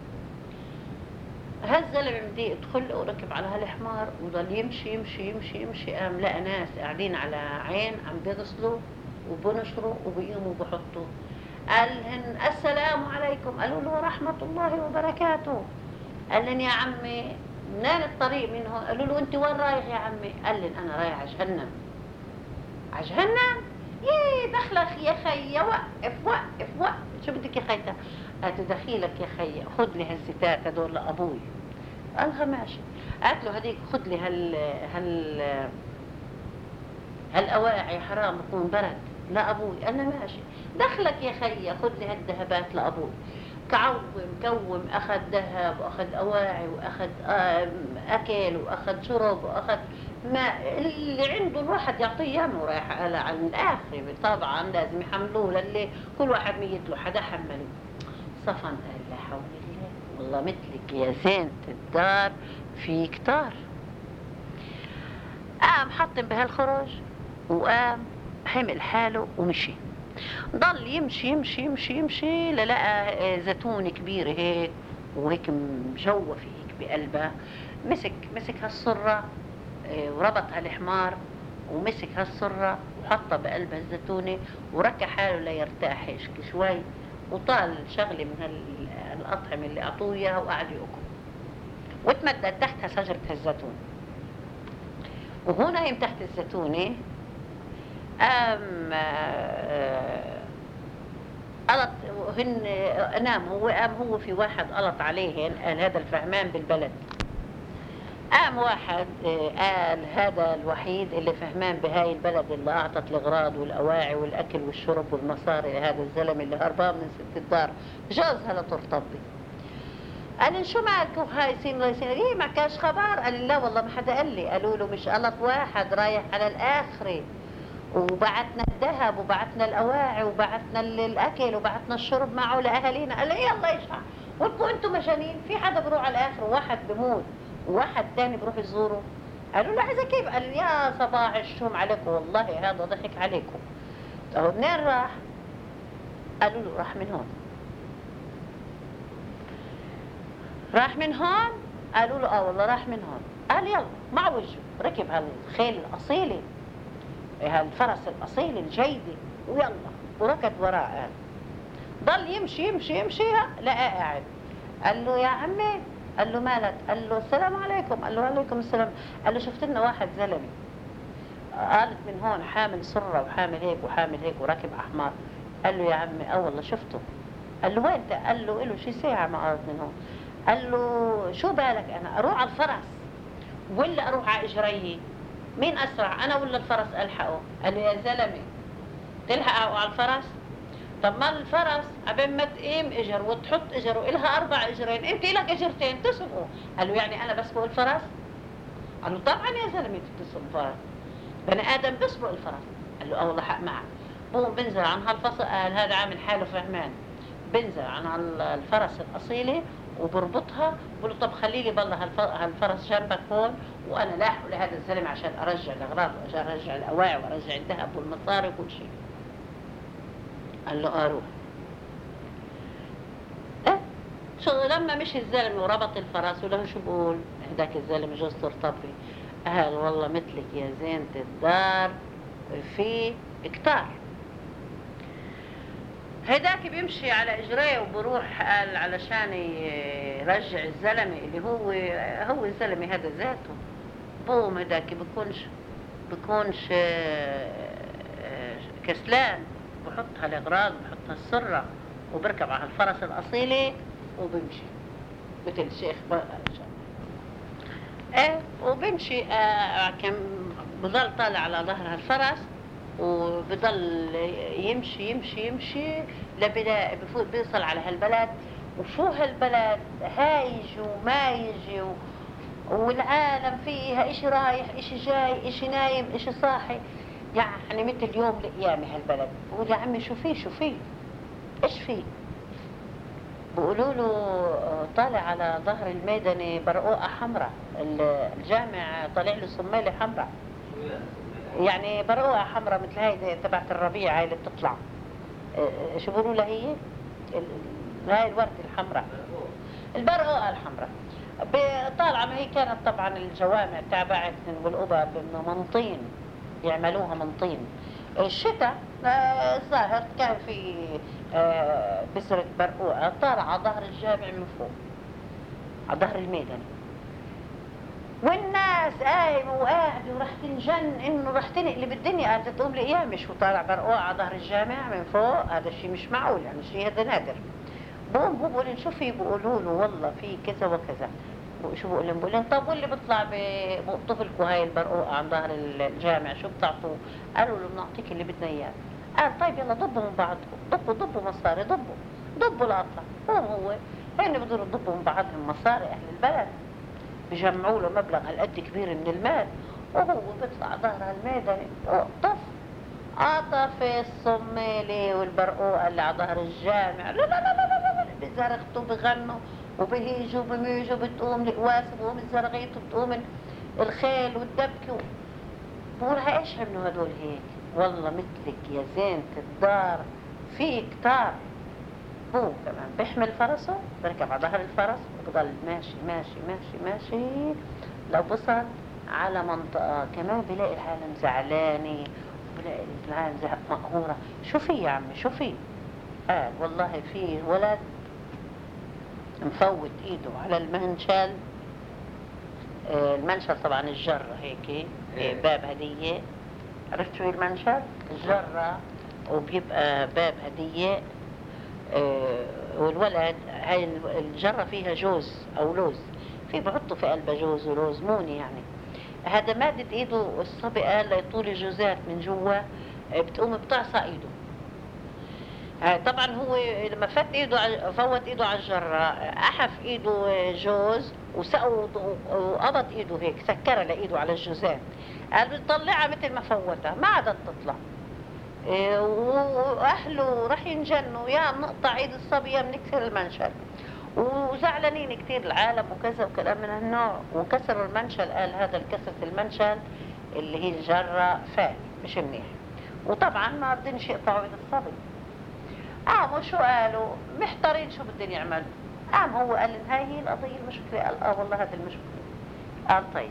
هالزلمه بدي يدخل وركب على هالحمار وضل يمشي يمشي يمشي يمشي. قام لقى ناس قاعدين على عين عم بيغسلوا وبنشروا وبيقوموا بحطوا. قال لهن السلام عليكم. قالوا له ورحمة الله وبركاته. قال لهم يا عمي منين الطريق من هون؟ قالوا له انت وين رايح يا عمي؟ قال لهم انا رايح على جهنم. على جهنم؟ يي دخلك يا خي وقف وقف وقف. شو بدك يا خيتا؟ قالت له دخيلك يا خي خذ لي هالزيتات هدول لابوي. قال لها ماشي. قالت له هديك خذ لي هالاواعي حرام يكون برد لابوي. قال لها ماشي. دخلك يا خي خذ لي هالذهبات لابوي. كوم اخذ ذهب واخذ اواعي واخذ اكل واخذ شرب واخذ ما اللي عنده الواحد يعطيه اياه ورايح على الاخر. طبعا لازم يحملوه للي كل واحد ميت له حدا حمله. صفن قال لا حول الله والله مثلك يا زينة الدار في كتار. قام حطم بهالخرج وقام حمل حاله ومشي. ضل يمشي يمشي يمشي يمشي للقى زيتون كبير هيك وهيك مجوفة هيك بقلبها. مسك هالصرة وربط هالحمار ومسك هالصرة وحطها بقلبها الزيتونة وركى حاله ليرتاح هيك شوي وطال شغلة من الأطعمة اللي أعطوه إياها وقعد يأكل وتمدد تحتها شجرة الزيتون. وهنا يم تحت الزيتونة قام قلط هن نام هو. قام هو في واحد قلط عليهن قال هذا الفهمان بالبلد. قام واحد قال هذا الوحيد اللي فهمان بهاي البلد اللي أعطت الأغراض والأواعي والأكل والشرب والمصاري لهذا الزلم اللي هربان من ست الدار جوزها لترطبي. قال شو مالكم هاي سين لا سين؟ ايه ما كاش خبر؟ قال لا والله ما حدا قال لي. قالوا له مش قلط واحد رايح على الآخرة وبعتنا الذهب وبعتنا الأواعي وبعتنا الأكل وبعتنا الشرب معه لأهالينا. قال لي يلا يشع قلتوا انتوا مجانين؟ في حدا بروح على الاخر وواحد بموت وواحد تاني بروح يزوره؟ قالوا له عايزة كيف؟ قال يا صباح الشوم عليكم، والله هذا ضحك عليكم. هو منين راح؟ قالوا له راح من هون. راح من هون؟ قالوا له والله راح من هون. قال يلا مع وجهه ركب هالخيل الأصيلة، هالفرس الأصيل الجيدة، ويلا وركض وراء. ضل يمشي يمشي يمشي لقى قاعد. قال له يا عمي، قال له مالك؟ قال له السلام عليكم. قال له وعليكم السلام. قال له شفت لنا واحد زلمه قالت من هون حامل سره وحامل هيك وحامل هيك وراكب احمر. قال له يا عمي والله شفته. قال له وين؟ قال له شي ساعه ما قرب من هون. قال له شو بالك انا اروح على الفرس ولا اروح على اجريه؟ مين اسرع انا ولا الفرس الحقه؟ قال له يا زلمه تلحقه على الفرس؟ طب ما الفرس قبل ما تقيم اجر وتحط اجر والها 4 اجرين، انت لك اجرتين تسبقوا. قال له يعني انا بسبق الفرس؟ قال له طبعا يا زلمه بتسبق الفرس، بني ادم بسبق الفرس. قال له والله حق معك. بقوم بنزل عن هالفصل، قال هذا عامل حاله فهمان، بنزل عن الفرس الاصيله وبربطها، بقول له طب خلي لي بالله هالفرس جنبك هون وانا لاحقه لهذا الزلمه عشان ارجع الاغراض وعشان ارجع الاواعي وارجع الذهب والمصاري وكل شيء. قال له روح. شو لما مشي الزلمه وربط الفرس وله شو بقول هداك الزلمه جوز طبي، قال والله مثلك يا زينة الدار في كتار. هداك بيمشي على اجريه وبروح قال علشان يرجع الزلمه اللي هو الزلمه هذا ذاته. بوم هداك بكونش كسلان، بحط هالاغراض بحط هالسره وبركب على الفرس الاصيله وبمشي مثل الشيخ وبمشي. كان بضل طالع على ظهر هالفرس وبضل يمشي يمشي يمشي بيوصل على هالبلد. وشو هالبلد هايج وما يجي والعالم فيها اشي رايح اشي جاي اشي نايم اشي صاحي، يعني مثل يوم القيامة هالبلد. بقول يا عمي شو فيه ايش فيه؟ بقولوا له طالع على ظهر الميداني برقوقة حمراء، الجامع طالع له سمالة حمراء، يعني برقوقة حمراء مثل هاي تبعت الربيع هاي اللي بتطلع. شو بقولوا لها هي؟ هاي الوردة الحمراء، البرقوقة الحمراء طالعة. ما هي كانت طبعا الجوامع تابعت والقبب انه من طين، يعملوها من طين. الشتاء الظاهر كان في بسرة برقوقة طالع على ظهر الجامع من فوق على ظهر الميدان، والناس قايمة وقاعدة وراح تنجن انه راح تنقلب الدنيا، قاعدة تقوم لقيام مش وطالع برقوقة على ظهر الجامع من فوق. هذا الشيء مش معقول، يعني الشيء هذا نادر. بقوم هو بقول شو في؟ بقولوا له والله في كذا وكذا. شو بقول لهم؟ طب واللي بيطلع بطفلكم هاي البرقوقة عن ظهر الجامع شو بتعطوه؟ قالوا له بنعطيك اللي بدنا اياه. قال طيب يلا ضبوا من بعضكم، ضبوا مصاري، ضبوا الاطلع. هو هن بيقدروا يضبوا من بعضهم مصاري اهل البلد، بجمعوا له مبلغ هالقد كبير من المال، وهو بيطلع ظهر هالميدان عطف الصميلة والبرقوقة اللي على ظهر الجامع. لا لا لا لا لا لا، بزرغتوا بغنوا وبهيجوا بميجوا، بتقوم القواس بتقوم الزرغيط وبتقوم الخيل والدبكة. بقول ايش عملوا هدول هيك؟ والله مثلك يا زينة الدار في كتار. هو كمان بيحمل فرسه بركب على ظهر الفرس وبضل ماشي ماشي ماشي ماشي لو وصل على منطقة كمان بلاقي العالم زعلانة وبلاقي العالم مقهورة. شو في يا عمي شو في؟ قال والله في ولد مفوت ايده على المنشل. المنشل طبعا الجرة هيك باب هدية، عرفت شو المنشل؟ الجرة وبيبقى باب هدية. والولد هاي الجرة فيها جوز او لوز، في بحطوا في قلبها جوز ولوز موني يعني. هذا مادة ايده الصبي قال ليطول جوزات من جوا بتقوم بتعصى ايده. طبعا هو لما فوت ايده على الجرة احف ايده جوز وقبض ايده هيك سكرها لايده على الجوزات. قال بتطلعها مثل ما فوتها ما عادت تطلع. واهله راح ينجنوا يا بنقطع ايد الصبي يا بنكسر المنشل. وزعلانين كتير العالم وكذا وكلام من هالنوع، وكسروا المنشل. قال هذا الكسرة المنشل اللي هي الجرة فال مش منيح، وطبعا ما بدنش يقطعوا ايد الصبي. قاموا شو قالوا محتارين شو بدهم يعملوا. قام هو قال إن هاي هي القضية المشكلة. قال والله هذه المشكلة. قال طيب.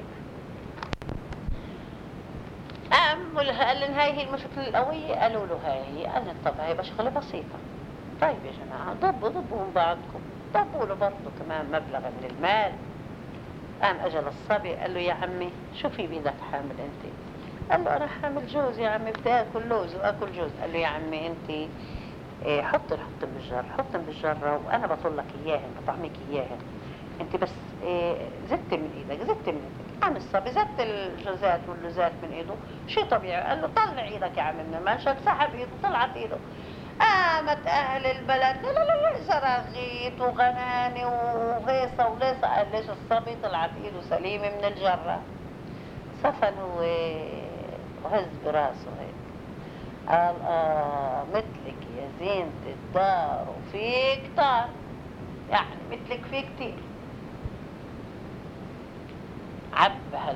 قام قال إن هاي هي المشكلة القوية. قالوا له هاي هي. قال طب هاي شغلة بسيطة. طيب يا جماعة ضبوا من بعضكم، ضبوا له برضه كمان مبلغ من المال. قام أجل الصبي قال له يا عمي شو في بيدك حامل أنت؟ قال له أنا حامل جوز يا عمي، بدي آكل لوز وآكل جوز. قال له يا عمي أنت حطن بالجرة وأنا بطلك إياهن، بطعمك إياهن، أنت بس زدت من إيدك. قام الصبي زدت الجوزات واللوزات من إيده. شيء طبيعي. قال له طلع إيدك يا عم من المنشل. سحب إيده طلعت إيده. قامت أهل البلد لا زراغيط وغناني وهيصة وليصة. قال ليش الصبي طلعت إيده سليمة من الجرة. صفن هو وهز براسه هيك. قال مثلك يا زينة الدار وفي كتار، يعني مثلك في كتير. عب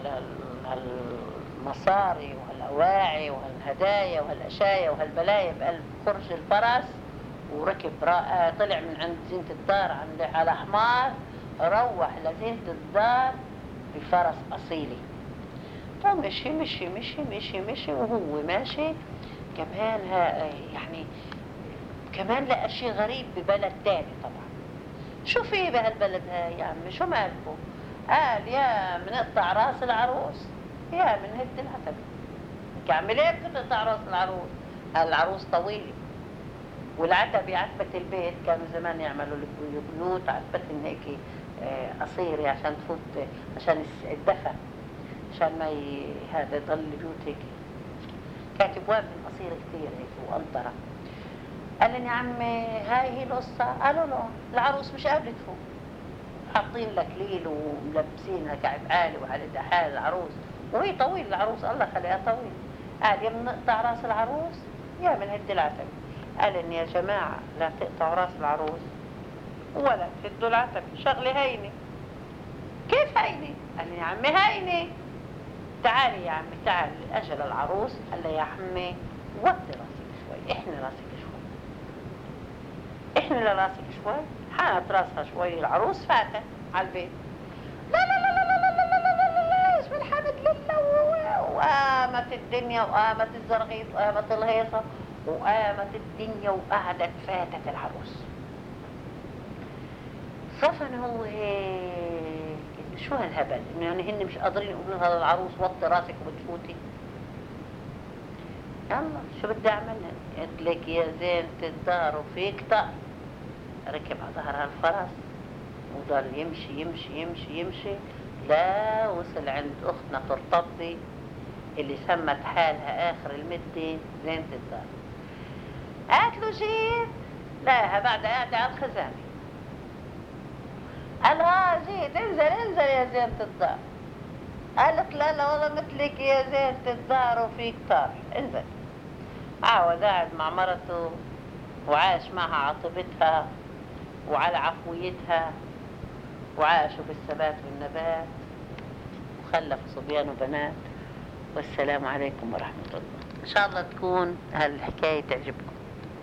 هالمصاري وهالأواعي وهالهدايا وهالأشايا وهالبلايا بقلب خرج الفرس، وركب طلع من عند زينة الدار على حمار، روح لزينة الدار بفرس أصيلي. ومشي مشي مشي مشي مشي وهو ماشي كمان يعني كمان لقى شيء غريب ببلد تاني. طبعا شو في بهالبلد هاي يا عمي شو مالكم؟ قال يا منقطع راس العروس يا من هد العتبة. يا عمي ليه بتقطع راس العروس؟ قال العروس طويلة والعتبة عتبة البيت. كانوا زمان يعملوا البيوت عتبة هيك قصيرة عشان تفوت عشان الدفا، عشان ما هذا يضل البيوت هيك. كانت ابواب من قصيرة كثير هيك وقنطرة. قال لي يا عمي هاي هي القصة. قالوا له العروس مش قابلة تفوت، حاطين لك ليل وملبسينها كعب عالي وعلى حال العروس، وهي طويل العروس الله خليها طويل. قال يا من نقطع راس العروس يا من هد العتبة. قال إن يا جماعة لا تقطعوا راس العروس ولا تهدوا العتبة، شغلة هينة. كيف هينة؟ قال لي يا عمي هينة. تعالي يا عمي تعالي. أجل العروس قال لي يا عمي وطي راسك شوي، احني راسك شوي، احني لراسك شوي. حانت راسها شوي العروس فاتت على البيت. لا لا لا لا لا لا لا لا لا لا اسم الحمد لله. وقامت الدنيا وقامت الزرغيط وقامت الهيصة وقامت الدنيا وقعدت فاتت العروس. صفن هو هيك شو هالهبل انه يعني هن مش قادرين يقولوا لها للعروس وطي راسك وبتفوتي. يلا شو بدي اعمل؟ قلت لك يا زينة الدار وفيك طار. ركب على ظهر هالفرس وضل يمشي يمشي يمشي يمشي لا وصل عند اختنا قرطبي اللي سمت حالها اخر المدة زينة الدار. قالت له جيت. لا بعد قاعدة على الخزانة. قال جيت انزل يا زينة الدار. قالت لا والله مثلك يا زينة الدار وفيك طار انزل. عاود قاعد مع مرته وعاش معها عاطفتها وعلى عفويتها وعاشوا بالثبات والنبات وخلفوا صبيان وبنات. والسلام عليكم ورحمة الله. إن شاء الله تكون هالحكاية تعجبكم.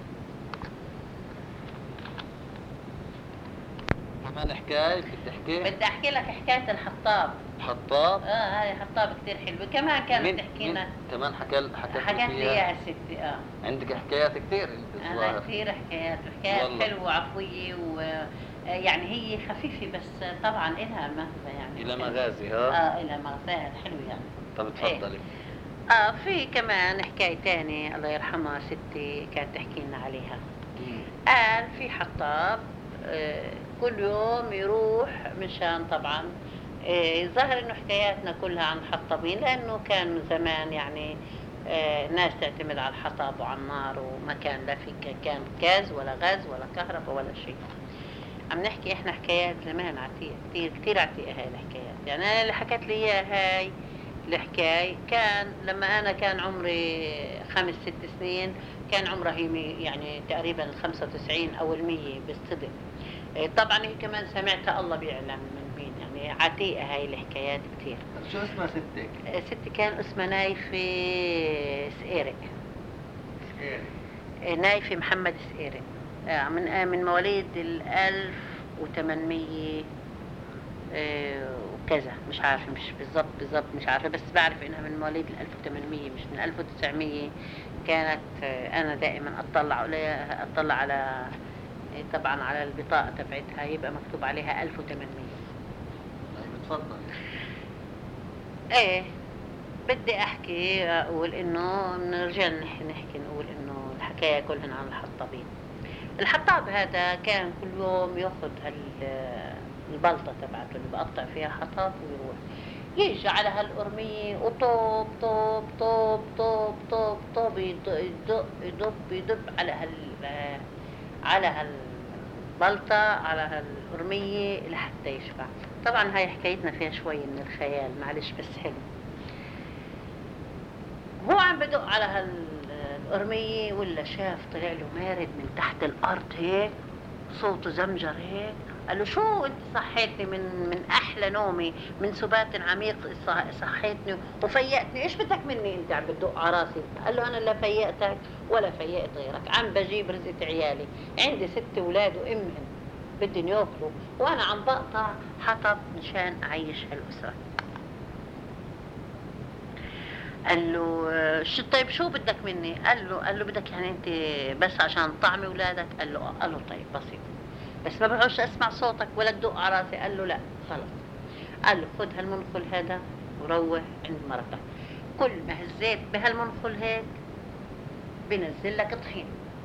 كمان حكاية بدي أحكي لك حكاية الحطاب. حطاب؟ هاي حطاب كتير حلوة. كمان كانت تحكينا كمان حكت لي إياها ستي. عندك حكايات كتير أنا كثير حكايات حلوة وعفوية يعني هي خفيفة بس طبعا إلها مغزى يعني. إلها مغازي إلها مغزاها حلوة يعني. طب تفضلي. في كمان حكاية تاني الله يرحمها ستي كانت تحكي لنا عليها. قال في حطاب كل يوم يروح مشان طبعا ظهر انه حكاياتنا كلها عن حطابين لانه كان زمان يعني ناس تعتمد على الحطب وعلى النار وما كان لا في كان غاز ولا ولا كهرباء ولا شيء. عم نحكي احنا حكايات زمان عتيقة كثير عتيقة هاي الحكايات. يعني انا اللي حكت لي اياها هاي الحكاية كان لما انا كان عمري 5-6 سنين. كان عمرها هي يعني تقريبا 95 او 100 بالصدق. طبعا هي كمان سمعتها الله بيعلم من مين، يعني عتيقة هاي الحكايات كتير. شو اسمها ستك؟ ستي كان اسمها نايفة سقيرق. سكيري. نايفة محمد سقيرق. من مواليد 1800 وكذا، مش عارفة، مش بالضبط مش عارفة، بس بعرف انها من مواليد 1800 مش من 1900. كانت انا دائما اطلع على طبعا على البطاقة تبعتها يبقى مكتوب عليها 1800. بتفضل. ايه بدي احكي اقول انه نرجع نحكي نقول انه الحكاية كلها عن الحطابين. الحطاب هذا كان كل يوم ياخذ البلطة تبعته اللي بقطع فيها حطب ويروح يجي على هالقرمية وطوب طوب طوب طوب طوب طوب يدب على هالبلطة على هالقرمية لحتى يشبع. طبعا هاي حكايتنا فيها شوي من الخيال، معلش بس حلو. هو عم بدق على هالقرمية ولا شاف طلع له مارد من تحت الأرض هيك، صوته زمجر هيك. قال له شو انت صحيتني من احلى نومي، من سبات عميق صحيتني وفيقتني، ايش بدك مني انت عم بتدق على راسي؟ قال له انا لا فيقتك ولا فيقت غيرك، عم بجيب رزقة عيالي، عندي 6 اولاد وامهن بدهم ياكلوا، وانا عم بقطع حطب مشان اعيش هالاسره. قال له طيب شو بدك مني؟ قال له بدك يعني انت بس عشان طعمي اولادك؟ قال له طيب بسيط، بس ما بقعدش اسمع صوتك ولا تدق على راسي. قال له لا خلص. قال له خذ هالمنخل هذا وروح عند مرتك، كل ما هزيت بهالمنخل هيك بنزل لك طحين،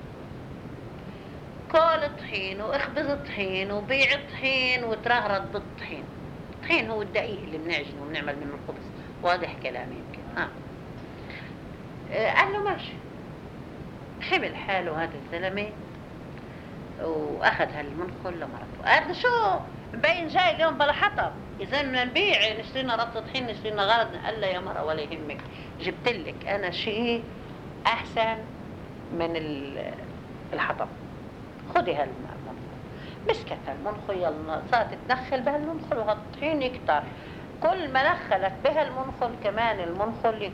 كل طحين واخبز طحين وبيع طحين وترهرد بالطحين. الطحين هو الدقيق اللي بنعجنه وبنعمل منه الخبز، واضح كلامي يمكن. قال له ماشي. حمل حاله هذا الزلمه واخذ هالمنخل لمرته. قال له شو مبين جاي اليوم بلا حطب؟ اذا بدنا نبيع نشترينا ربطة طحين نشترينا غرض. قال له يا مرة ولا يهمك، جبت لك انا شيء احسن من الحطب، خذي هالمنخل. مسكت هالمنخل يلا صارت تنخل بهالمنخل وهالطحين يكتر، كل ما نخلت بهالمنخل كمان المنخل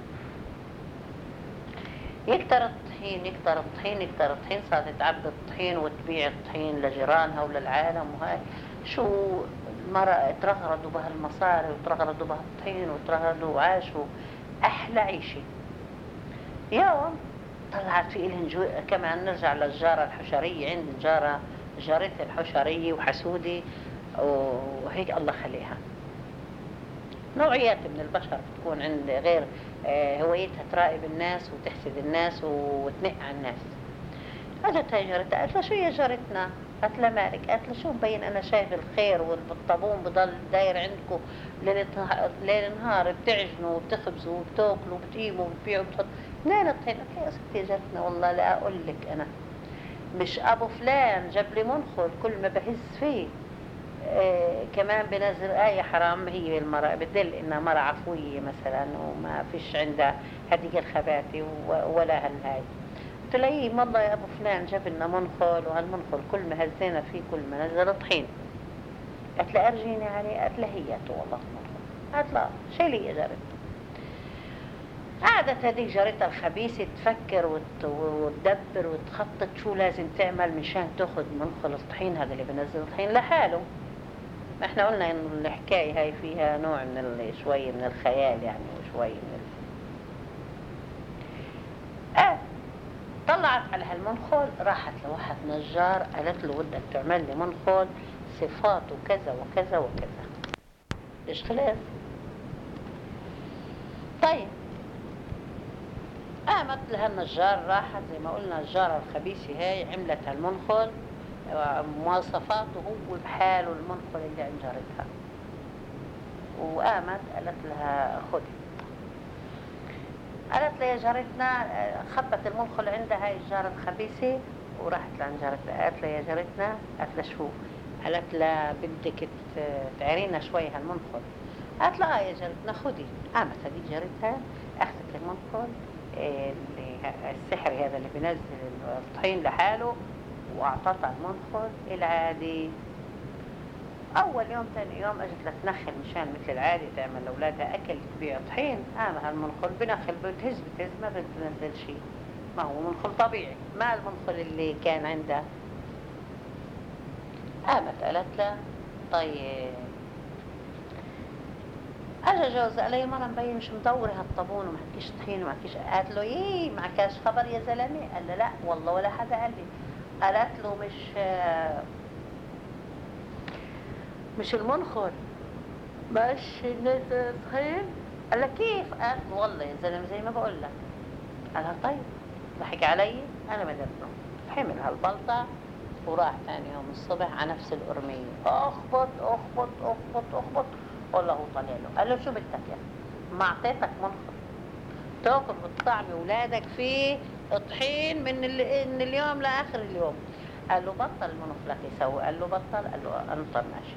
يكتر الطحين، صارت تعبي الطحين وتبيع الطحين لجيرانها وللعالم. وهاي شو المرأة ترغردوا بهالمصاري وترغردوا بهالطحين وترغردوا وعاشوا أحلى عيشة. يوم طلعت في إلهن كمان نرجع للجارة الحشرية. عندي جارتها الحشرية وحسودة وهيك الله خليها. نوعيات من البشر بتكون عند غير هوايتها تراقب الناس وتحسد الناس وتنق على الناس. اجت هاي جارتها قالت لها شو يا جارتنا؟ قالت لها مالك؟ قالت لها شو مبين انا شايف الخير والطابون بضل داير عندكم ليل نهار، بتعجنوا وبتخبزوا وبتاكلوا وبتقيموا وبتبيعوا وبتحطوا. منين الطحين؟ قالت لها يا ستي يا جارتنا والله لا اقول لك، انا مش ابو فلان جاب لي منخل كل ما بهز فيه كمان بنزل آية حرام. هي المرأة بتدل إنها مرأة عفوية مثلا وما فيش عندها هذه الخباثة ولا هالهاي. قلت لها إيه والله يا أبو فلان جاب لنا منخل، وهالمنخل كل ما هزينا فيه كل ما نزل طحين. قالت لها أرجيني عليه؟ قالت لها هي والله منخل. قالت لها شيلي يا جارتها. قعدت هذه جارتها الخبيثة تفكر وتدبر وتخطط شو لازم تعمل مشان تاخذ منخل الطحين هذا اللي بنزل الطحين لحاله. احنا قلنا انه الحكاية هاي فيها نوع من شوي من الخيال يعني وشوي من طلعت على هالمنخل، راحت لواحد نجار قالت له بدك تعمل لي منخل صفاته كذا وكذا وكذا. ايش خلاص؟ طيب قامت لها النجار، راحت زي ما قلنا الجارة الخبيثة هاي عملت هالمنخل مواصفاته هو بحاله المنخل اللي عند جارتها، وقامت قالت لها خذي. قالت لها يا جارتنا، خبت المنخل عندها هاي الجارة الخبيثة وراحت لعند جارتها. قالت لها يا جارتنا، قالت لها شو؟ قالت لها بدك تعيرينا شوي هالمنخل. قالت لها يا جارتنا خذي. قامت هذه جارتها اخذت المنخل السحري هذا اللي بينزل الطحين لحاله وأعطتها المنخل العادي. أول يوم ثاني يوم أجت لتنخل مشان مثل العادي تعمل لأولادها أكل تبيع طحين. هالمنخل بنخل بتهز ما بتنزل شيء، ما هو منخل طبيعي، ما المنخل اللي كان عندها. قامت قالت له طيب. اجى جوز قال لي مرة مبين مش مدوري هالطابون وما حكيش طحين وما حكيش. قالت له ايه معكاش خبر يا زلمه؟ قال له لا والله ولا حدا قال لي. قالت له مش المنخل مش نزل طحين؟ قال لها كيف؟ قالت له والله يا زلمه زي ما بقول لك. قال لها طيب. ضحك علي انا ما درته. حمل هالبلطه وراح ثاني يوم الصبح على نفس القرمية، اخبط اخبط اخبط اخبط. والله هو طلع له قال له شو بدك يا ما اعطيتك منخل تاكل وتطعمي اولادك فيه طحين من اليوم لاخر اليوم. قال له بطل المنخلك يسوي. قال له بطل. قال له انطر ماشي.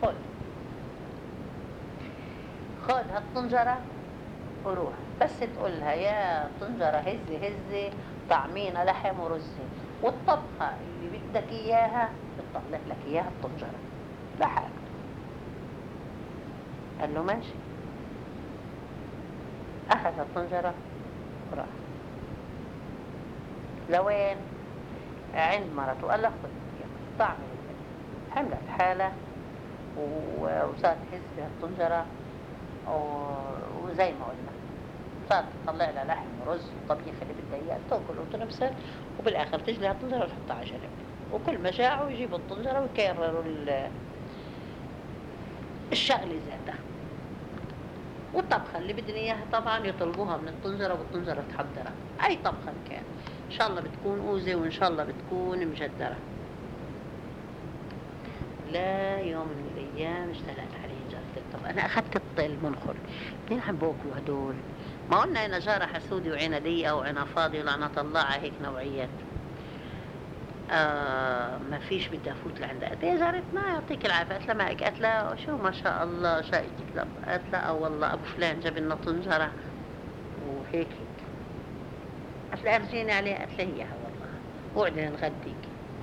خذ هالطنجرة وروح بس تقولها يا طنجرة هزي هزي طعمينا لحم ورزي، والطبخة اللي بدك إياها بتطلع لك إياها الطنجرة لحالك. قال له ماشي. أخذ الطنجرة وراح لوين؟ عند مرته. قال له خذ طعمي حملت حالة وصارت تهز بها الطنجرة وزي ما قلنا صارت تطلع لها لحم ورز وطبيخ اللي بدها اياه تاكل وتنبسط، وبالاخر تجلي الطنجره وتحطها على جنب. وكل ما جاعوا يجيبوا الطنجره ويكرروا الشغله ذاتها. والطبخه اللي بدنا اياها طبعا يطلبوها من الطنجره والطنجره تحضرها. اي طبخه كان ان شاء الله بتكون اوزه وان شاء الله بتكون مجدره. لا يوم من الايام اشتغلت عليه جارتي. طب انا اخذت المنخل منين عم باكلوا هدول؟ ما قلنا انا جاره حسودي وعينها ضيقه وعينها فاضيه ولعنه الله على هيك نوعيات. ما فيش بدي افوت لعندها. قالت يا جارتنا يعطيك العافيه. قالت لها مالك؟ قالت لها شو ما شاء الله شايتك. قالت لها والله ابو فلان جاب لنا طنجره وهيك هيك. قالت لها ارجيني عليه. قالت لها اياها والله وقعدنا نغديك.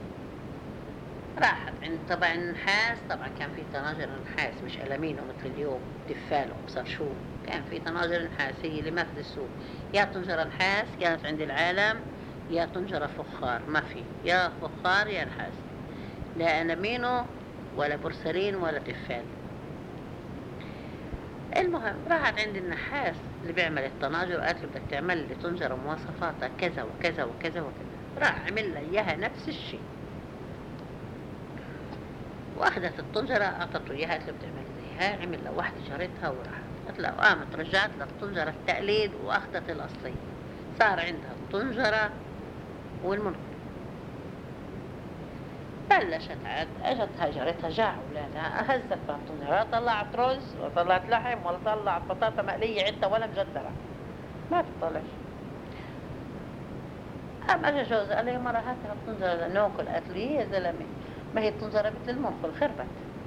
راحت عند طبعا النحاس. طبعا كان في طناجر نحاس مش ألمينو مثل اليوم تفال وابصر شو. كان في طناجر نحاس هي اللي ما في السوق. يا طنجرة نحاس كانت عند العالم يا طنجرة فخار. ما في يا فخار يا نحاس، لا ألمينو ولا بورسلين ولا تفال. المهم راحت عند النحاس اللي بيعمل الطناجر وقالت له بدك تعمل لي طنجرة مواصفاتها كذا وكذا وكذا وكذا. راح عمل لها إياها نفس الشيء واخذت الطنجرة اعطته اياها. قالت له بتعمل زيها. عمل له واحدة جارتها وراحت. قالت له قامت رجعت للطنجرة التقليد واخذت الاصلية. صار عندها الطنجرة والمنخل. بلشت عاد اجت هاي جارتها جاع اولادها هزت بالطنجرة طلعت رز وطلعت لحم ولا طلعت بطاطا مقلية عندها ولا مجدرة ما بتطلعش. قام اجى جوزها قال لي مرة هات الطنجرة ناكل. قالت لي يا زلمة ما هي الطنجرة مثل المنخل خربت.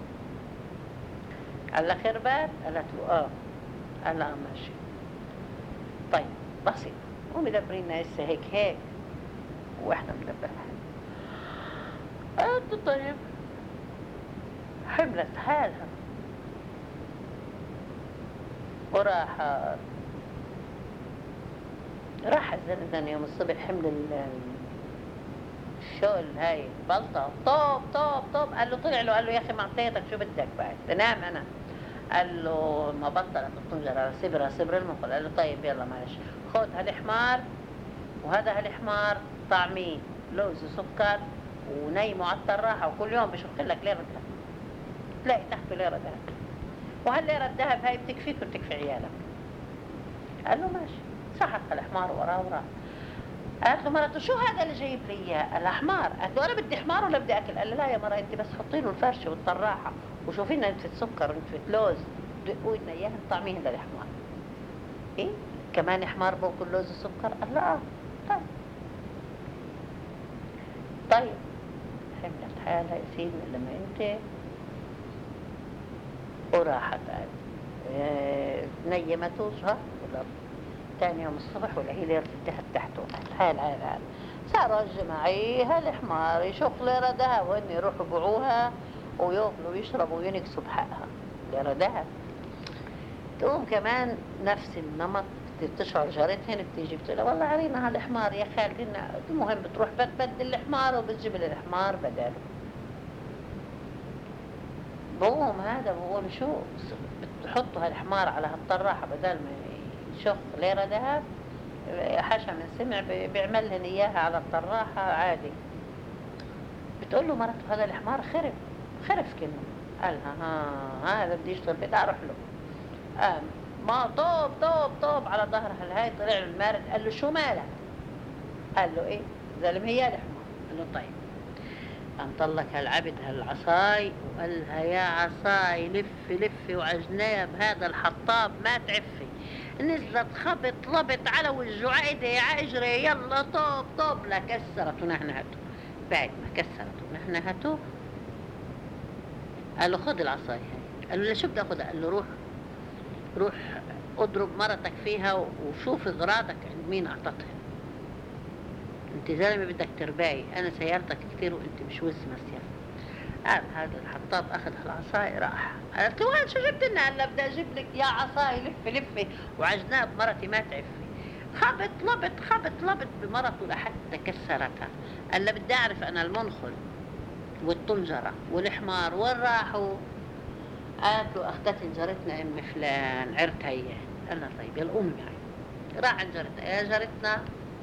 قال لها خربت؟ قالت له قال لها ماشي طيب بسيط. ومدبريننا هسه هيك هيك واحنا مدبرها. قالت طيب. حملت حالها راح الزنزان يوم الصبح حمل الشغل هاي بلطة طوب طوب طوب. قال له طلع له قال له يا اخي ما اعطيتك شو بدك بعد تنام انا. قال له ما بطلت الطنجرة صبر المنخل. قال له طيب يلا معلش خذ هالحمار وهذا هالحمار طعميه لوز وسكر ونيمه على الطراحة وكل يوم بشرخ لك ليرة ذهب. تلاقي تحته ليرة ذهب وهالليرة الذهب هاي بتكفيك وبتكفي عيالك. قال له ماشي. سحق الحمار وراه. قالت له مرته شو هذا اللي جايب لي اياه؟ قال لها حمار. قالت له انا بدي حمار ولا بدي اكل؟ قال لها لا يا مرة انت بس حطي له الفرشه والطراحه وشوفي لنا نتفه سكر ونتفه لوز دقوا لنا اياها طعميه للحمار. ايه كمان حمار باكل لوز وسكر؟ قال لا طيب حملت حالها يا سيدي لما انت وراحت نيمته شهر ولا ثاني يوم الصبح ولا هي ليرة الذهب تحته. هال صاروا الجماعي هالحمار يشوف ليرة دهب وإن يروحوا يبيعوها وياكلوا ويشربوا وينكسوا بحقها ليرة دهب. تقوم كمان نفس النمط تشعر جارتهن بتيجي بتقول لها والله عرينا هالحمار يا خالتي. المهم بتروح بتبدل الحمار وبتجيب لها الحمار بداله. بقوم هذا بقول شو بتحطوا هالحمار على هالطراحة بدل ما يشخ ليرة دهب. حاشا من سمع بيعملهن إياها على الطراحة عادي. بتقول له مرته هذا الحمار خرف كنه. قالها هذا بدي يشتغل بدي أروح له. ما طوب على ظهرها الهاي. طلع له المارد قال له شو مالك؟ قال له ايه زلمه هي الحمار. قال له طيب. قام طلق هالعبد هالعصاي وقال لها يا عصاي لفي وعجناب هذا الحطاب ما تعفي. نزلت خبط لبط على وجهه عقده عجري يلا طوب لا كسرت ونهنهته. بعد ما كسرت ونهنهته قال له خذ العصاي هاي. قال له لا شو بدي اخذها؟ قال له روح اضرب مرتك فيها وشوف اغراضك عند مين اعطتها. انت زلمه بدك ترباي، انا سيارتك كتير وانت مش وز مسير. قال هذا الحطاب اخذ العصاي راح. قالت له وين شو جبت لنا؟ قال له بدي اجيب لك يا عصاي لفي وعجناب مرتي ما تعفي. خبط لبط بمرته لحتى كسرتها. قال له بدي اعرف انا المنخل والطنجره والحمار وين راحوا؟ قالت له اخذتني جارتنا ام فلان عرت هي. قال لها طيب يلا قومي معي. راح عند جارتنا. يا جارتنا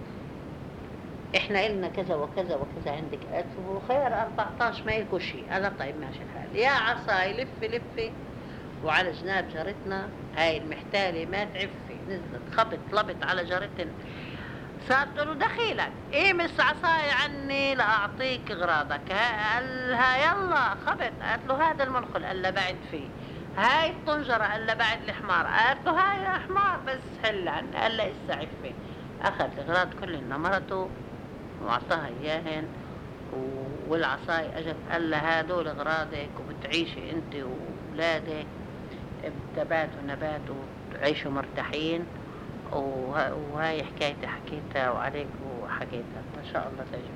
احنا إلنا كذا وكذا وكذا عندك. قالت له خير 14 ما يلكوا شيء. قال لها طيب ماشي الحال. يا عصاي لفي وعلى جناب جارتنا هاي المحتالة ما تعفي. نزلت خبط لبط على جارتنا. صارت تقول له دخيلك امس عصاي عني لاعطيك اغراضك. قال لها يلا خبط. قالت له هذا المنخل. قال له بعد فيه. هاي الطنجره. قال له بعد الحمار. قالت له هاي الحمار بس حل عني. قال له اسا عفي. اخذ الاغراض كلهن مرته واعطاها اياهن والعصاي اجت. قال لها هدول اغراضك وبتعيشي انت واولادك بتبات ونبات وتعيشوا مرتاحين. وهاي حكايتي حكيتها وعليك وحكيتها ما شاء الله تجي.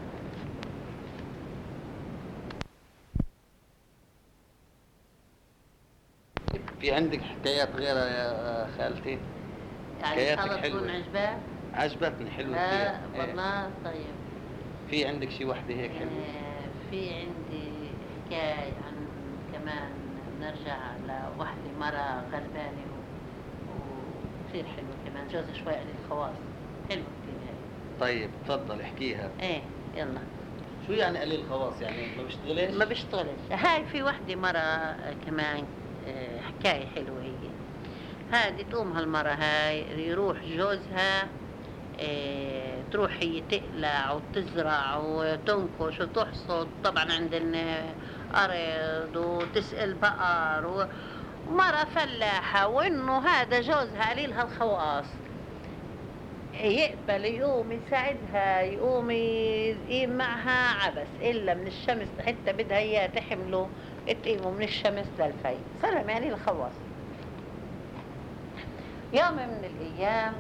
في عندك حكايات غيرها يا خالتي؟ يعني خلص تكون عجبك؟ عجبتني حلوة كثير. والله طيب. في عندك شي وحدة هيك حلوة؟ في عندي حكاية عن كمان نرجع لوحدة مرة غلبانة وكثير حلوة كمان جوزها شوي قليل الخواص. حلوة كثير هاي. طيب تفضل احكيها. ايه يلا. شو يعني قليل خواص؟ يعني ما بيشتغلش؟ هاي في وحدة مرة كمان حكاية حلوة هي. هذه تقوم هالمرة هاي يروح جوزها تروح هي تقلع وتزرع وتنكش وتحصد طبعا عندنا أرض وتسقل بقر ومرة فلاحة. وإنه هذا جوزها قليل هالخواص يقبل يقوم يساعدها يقوم يقيم معها عبس إلا من الشمس حتى بدها إياه تحمله تقيمه من الشمس للفي. سلام يعني الخواص. يوم من الأيام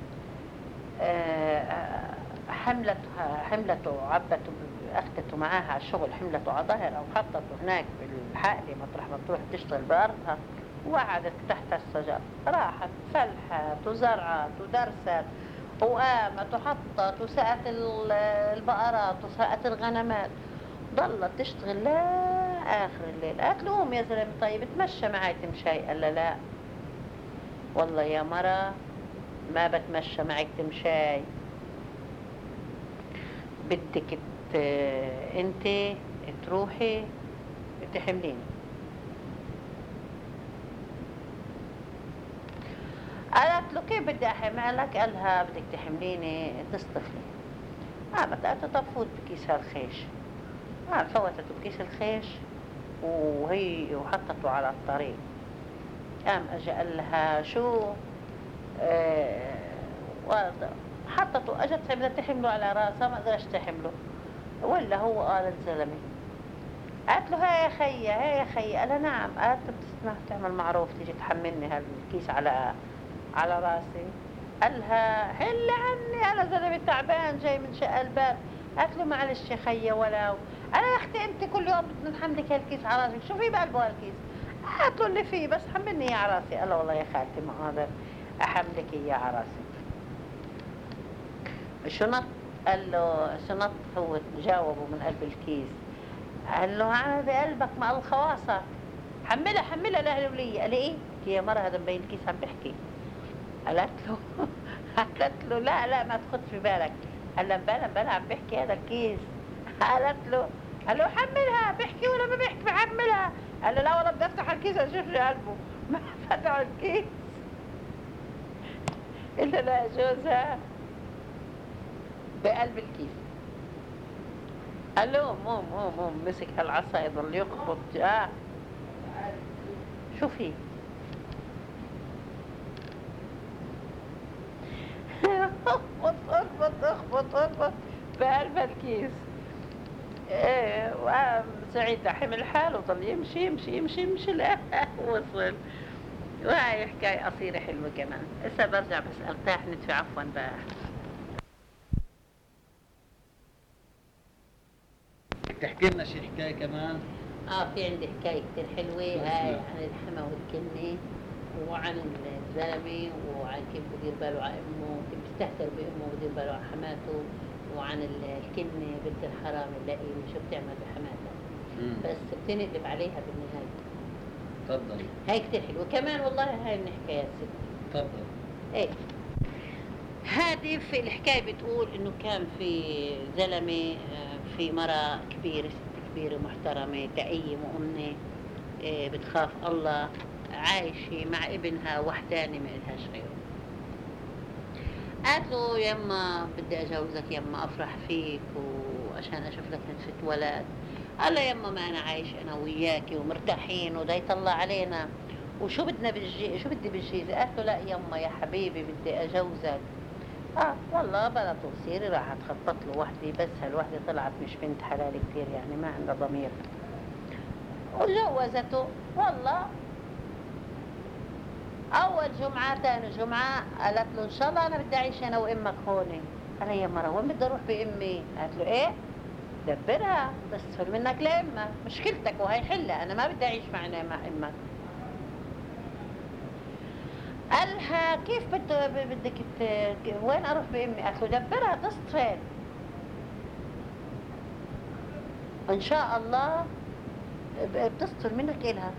حملته عبته أخذته معاها على الشغل. حملته على ظهرها وحطته هناك بالحقل مطرح ما تروح تشتغل بأرضها. وقعدت تحت الشجر. راحت فلحت وزرعت ودرست وقامت وحطت وسقت البقرات وسقت الغنمات. ضلت تشتغل لآخر الليل. قالت له قوم يا زلمة طيب تمشى معي تمشي. قال لا لا والله يا مرة ما بتمشى معك تمشي. بدك انت تروحي تحمليني. قالت له كيف بدي احملك؟ قالها بدك تحمليني تصطفلي. قامت قالت طب فوت بكيس هالخيش. فوتته بكيس الخيش وهي وحطته على الطريق. قام اجى قال لها شو حطته. اجت بدها تحمله على راسها ما قدرش تحمله ولا هو قال الزلمه. قالت له هيا يا خيي. قال نعم. قالت له بتسمح تعمل معروف تيجي تحملني هالكيس على راسي. قالها حل عني انا زلمه تعبان جاي من شقه الباب. قالت له معلش يا خيي ولو. انا يا اختي انت كل يوم بدنا نحملك هالكيس على راسك، شو في بقلبه هالكيس؟ قالت له اللي فيه بس حملني اياه على راسي. قال له والله يا خالتي ما قادر احملك اياه على راسي. شنط؟ قال له شنط. هو جاوبه من قلب الكيس، قال له انا بقلبك مع الخواصه، حملها حملها لهالولية. قال ايه يا مرة هذا مبين الكيس عم بحكي. قالت له قالت له لا لا ما تاخذ في بالك. قال لها مبلا عم بحكي هذا الكيس. قالت له قال له حملها بحكي ولا ما بحكي بحملها. قال له لا والله بدي افتح الكيس اشوف لي قلبه. ما فتح الكيس الا لا جوزها بقلب الكيس. قال له مو مسك هالعصا يضل يخبط. شو في؟ اخبط بقلب الكيس. وقام سعيد حمل حاله وضل يمشي لا وصل. وهاي حكاية قصيرة حلوة كمان. هسه برجع بس ارتاح ندفع عفوا بقى. تحكي لنا شي حكاية كمان؟ في عندي حكاية كتير حلوة. هاي عن الحما والكنة وعن الزلمة وعن كيف بدير باله على امه، كيف بيستهتر بامه وبدير باله على حماته، وعن الكنة بنت الحرام اللئيمة شو بتعمل بحماتها. بس بتنقلب عليها بالنهاية. تفضل. هاي كتير حلوة كمان والله. هاي من حكايات ست. تفضل. ايه هذه في الحكاية بتقول انه كان في زلمة في مرة كبيرة، ست كبيرة محترمة تقية مؤمنة بتخاف الله، عايشة مع ابنها وحداني ما إلهاش غيره. قالت له يما بدي أجوزك يما أفرح فيك وعشان أشوف لك نتفة ولد. قال له يما ما أنا عايش أنا وياكي ومرتاحين وده يطلع علينا وشو بدنا شو بدي بالجيزة. قالت له لا يما يا حبيبي بدي أجوزك. والله بلا توصيري راح تخطط له وحدي، بس هالوحدة طلعت مش بنت حلال كتير يعني ما عندها ضمير، وجوزته. والله أول جمعة تاني جمعة قالت له إن شاء الله أنا بدي أعيش أنا وإمك هون. قال يا مرة وين بدي أروح بإمي؟ قالت له إيه دبرها تصفر منك لإمك مشكلتك وهي حلة، أنا ما بدي أعيش مع إمك. قالها كيف بدك وين أروح بإمي؟ قالت له دبرها تصفر إن شاء الله بتصفر منك إلها.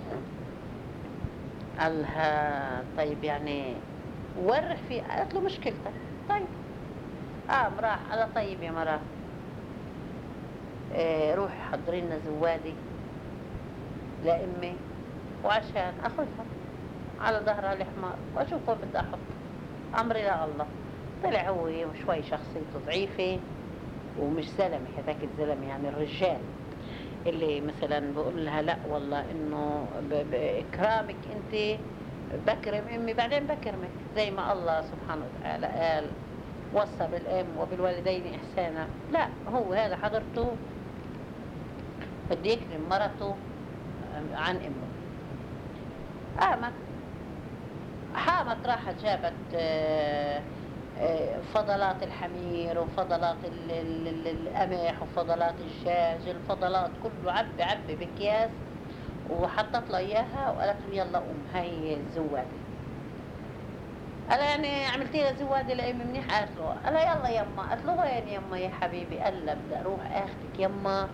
قالها طيب يعني ورح فيه. قالت له مشكلتك. طيب راح قال طيب يا مرة روحي حضري لنا زوادي لأمي وعشان أخذها على ظهرها الحمار وأشوف وين بدي أحط أمري لا الله. طلع هو شوي شخصيته ضعيفة ومش زلمة هذاك الزلمة يعني الرجال اللي مثلا بقول لها لا والله انه باكرامك انت بكرم امي بعدين بكرمك زي ما الله سبحانه وتعالى قال وصى بالام وبالوالدين احسانا. لا هو هذا حضرته بده يكرم مرته عن امه. حامت راحت جابت فضلات الحمير وفضلات القمح وفضلات الدجاج الفضلات كله عبي بأكياس وحطت له اياها وقالت له يلا قوم هاي الزوادة. قال يعني عملتي لها زوادة لأمي منيح؟ قالت له قال يلا يما. قالت له وين يما يا حبيبي؟ قال له بدي اروح اخذك يما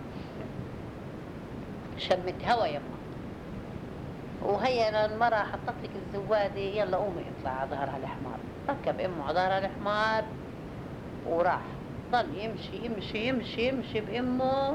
شمت هوا يما وهي انا المرة حطت لك الزوادة يلا قومي اطلع على ظهرها الحمار. ركب امه على ظهرها الحمار وراح ضل يمشي بامه.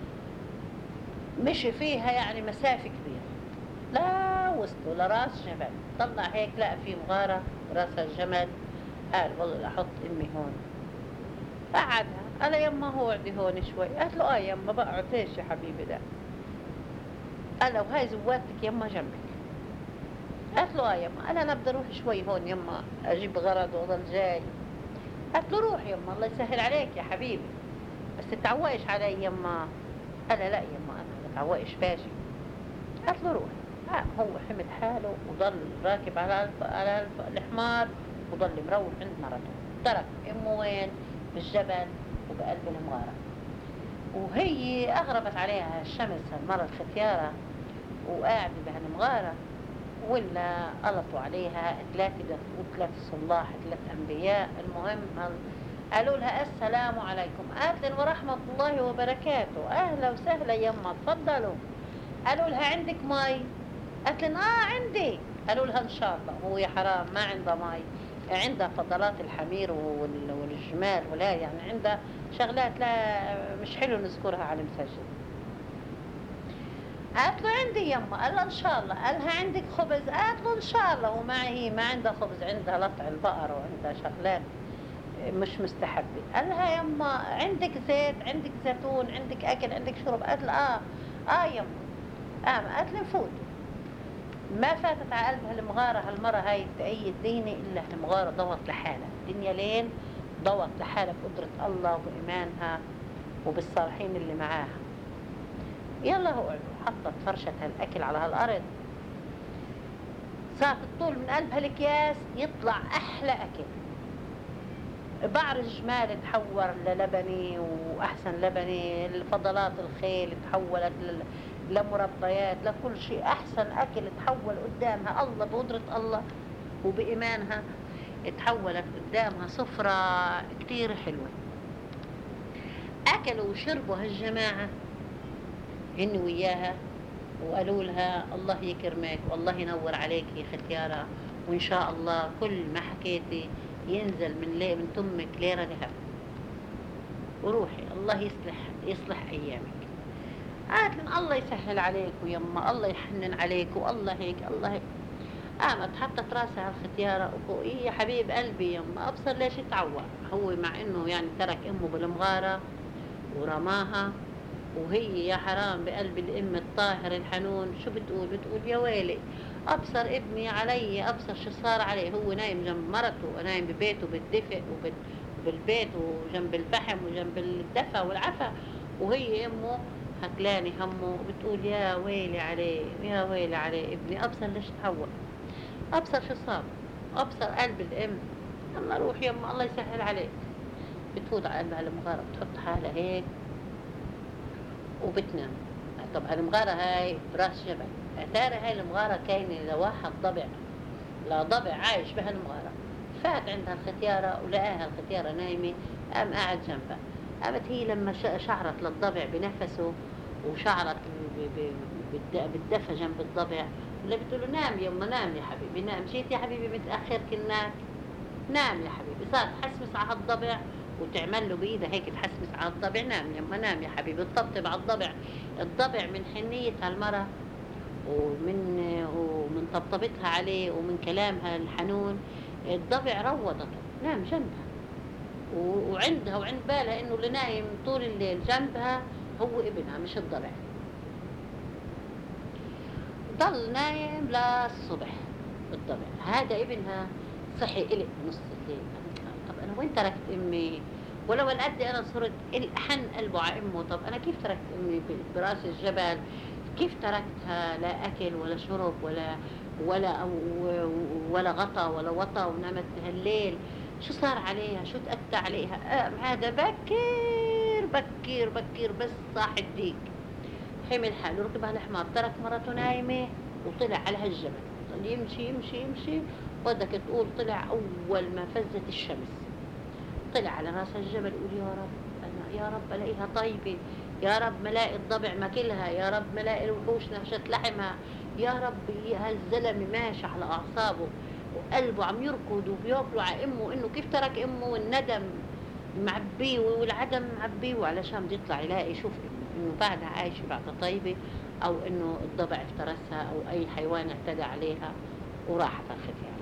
مشي فيها يعني مسافة كبيرة لا وصلوا لراس جبل. طلع هيك لقى في مغارة راس الجمل. قال والله احط امي هون. قعدها. قال يما هو اقعدي هون شوي. قالت له يما بقعد. ليش يا حبيبي لا؟ قال له وهاي زوادتك يما جنبك. قالت له يما. قال انا بدي اروح شوي هون يما اجيب غرض واضل جاي. قالت له روح يما الله يسهل عليك يا حبيبي بس تتعوقش علي يما. قال لا يما انا ما بتعوقش فاشي. قالت له روح. هو حمل حاله وضل راكب على الحمار وضل مروح عند مرته. ترك امه وين؟ في الجبل وبقلب المغارة. وهي اغربت عليها الشمس هالمرة الختيارة وقاعدة بهالمغارة، ولا قلطوا عليها ثلاثة صلاح، 3 أنبياء. المهم قالوا لها السلام عليكم. قالت لهم ورحمة الله وبركاته، أهلا وسهلا يما تفضلوا. قالوا لها عندك مي؟ قالت لهم عندي. قالوا لها إن شاء الله. هو يا حرام ما عندها مي، عندها فضلات الحمير والجمال ولا يعني عندها شغلات لا مش حلو نذكرها على المسجد. قالت له عندي يما. قال له ان شاء الله. قال لها عندك خبز؟ قالت له ان شاء الله. ومعي هي ما عندها خبز، عندها لطع البقر وعندها شغلات مش مستحبة. قال لها يما عندك زيت، عندك زيتون، عندك اكل، عندك شرب؟ قالت له يما. قالت له فوت. ما فاتت على قلبها المغارة هالمرة هاي تأيد ديني إلا المغارة ضوت لحالها. الدنيا لين ضوت لحالها بقدرة الله وبإيمانها وبالصالحين اللي معاها. يلا هو حطت فرشة هالأكل على هالأرض، صارت تطول من قلبها الأكياس يطلع أحلى أكل. بعر الجمال تحول للبني وأحسن لبني، الفضلات الخيل تحولت لمربيات، لكل شيء أحسن أكل تحول قدامها. الله بقدرة الله وبإيمانها تحولت قدامها صفرة كتير حلوة. أكلوا وشربوا هالجماعة هن وياها، وقالوا لها الله يكرمك والله ينور عليك يا ختيارة، وإن شاء الله كل ما حكيتي ينزل من تمك ليرة ذهب، وروحي الله يصلح أيامك. قالت لهم الله يسهل عليك ويما الله يحنن عليك والله هيك الله هيك. قامت حطت راسها على الختيارة إيه يا حبيب قلبي يما أبصر ليش يتعوى. هو مع إنه يعني ترك أمه بالمغارة ورماها، وهي يا حرام بقلب الأم الطاهر الحنون شو بتقول يا ويلي أبصر ابني علي، أبصر شو صار عليه. هو نايم جنب مرته ونايم ببيته بالدفء وبالبيت وجنب الفحم وجنب الدفى والعفا، وهي أمه هكلاني همه بتقول يا ويلي عليه يا ويلي عليه ابني، أبصر ليش تحول، أبصر شو صار، أبصر قلب الأم. يلا روح يما الله يسهل عليك. بتفوت على قلبها المغارة بتحط حالها هيك وبتنام. طبعا المغارة هاي براس جبل، أتاري هاي المغارة كاينة لواحد ضبع، لا ضبع عايش بها المغارة. فات عندها الختيارة ولقاها الختيارة نايمة، قام قاعد جنبها. قامت هي لما شعرت للضبع بنفسه وشعرت بالدفى جنب الضبع، اللي بتقول له نام يما نام يا حبيبي نام، جيت يا حبيبي متأخر كناك، نام يا حبيبي. صارت تحسمس على الضبع وتعمل له بإيدها هيك تحسمس على الضبع، نام يما نام يا حبيبي، تطبطب على الضبع. الضبع من حنيتها المرة ومن طبطبتها عليه ومن كلامها الحنون الضبع روضته، نام جنبها وعندها وعند بالها انه اللي نايم طول الليل جنبها هو ابنها مش الضبع. ضل نايم للصبح الضبع. هذا ابنها صحي قلق بنص الليل. طب انا وين تركت امي؟ ولو قد انا صرت الحن قلبه على امه. طب انا كيف تركت امي براس الجبل؟ كيف تركتها لا اكل ولا شرب ولا غطا ولا وطا ونامت هالليل؟ شو صار عليها؟ شو تأتى عليها؟ هذا بكير بس صاح الديك حمل حاله ركب على الحمار، ترك مرته نايمة وطلع على هالجبل. ضل يمشي بدك تقول طلع أول ما فزت الشمس، طلع على راس الجبل يقول يا رب أنا يا رب ألاقيها طيبة، يا رب ملاقي الضبع ماكلها، يا رب ملاقي الوحوش نهشت لحمها، يا رب هالزلمة ماشي على أعصابه وقلبه عم يركض وبياكلوا على امه، انه كيف ترك امه والندم معبيه والعدم معبيه، وعلشان بده يطلع يلاقي يشوف انه بعدها عايشه بعدها طيبه، او انه الضبع افترسها او اي حيوان اعتدى عليها وراحت الختيار.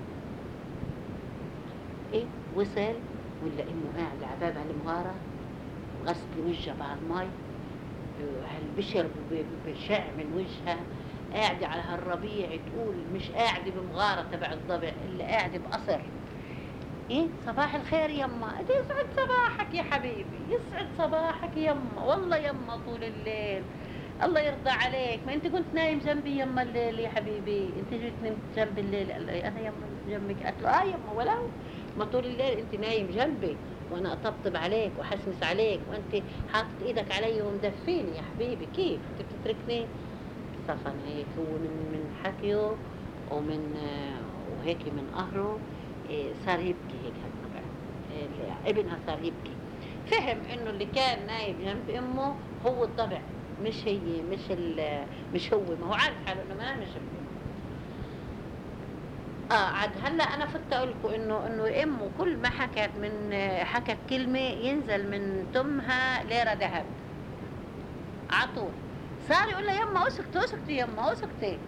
ايه وصل ولا انه قاعد على باب المغاره غسل وجهها بعد مي، هالبشر بشع من وجهها، قاعدة على هالربيع تقول مش قاعدة بمغارة تبع الضبع إلا قاعدة بقصر. إيه صباح الخير يما، يسعد صباحك يا حبيبي، يسعد صباحك يما، والله يما طول الليل الله يرضى عليك، ما أنت كنت نايم جنبي يما الليل يا حبيبي، أنت جيت نمت جنبي الليل. قال لي أنا يما جنبك. قالت له يما ولو ما طول الليل انت نايم جنبي وانا اطبطب عليك واحسمس عليك وانت حاطط ايدك علي ومدفيني يا حبيبي، كيف انت بتتركني؟ صفن هيك هو من حكيه ومن وهيك من قهره صار يبكي هيك هالطبع. ابنها صار يبكي، فهم انه اللي كان نايم جنب امه هو الطبع، مش هي، مش هو، ما هو عارف حاله انه ما نام جنب امه. عاد هلا انا فت اقول لكم انه امه كل ما حكت كلمه ينزل من تمها ليره ذهب على طول. صار يقول لها يما اسكتي اسكتي يما اسكتي.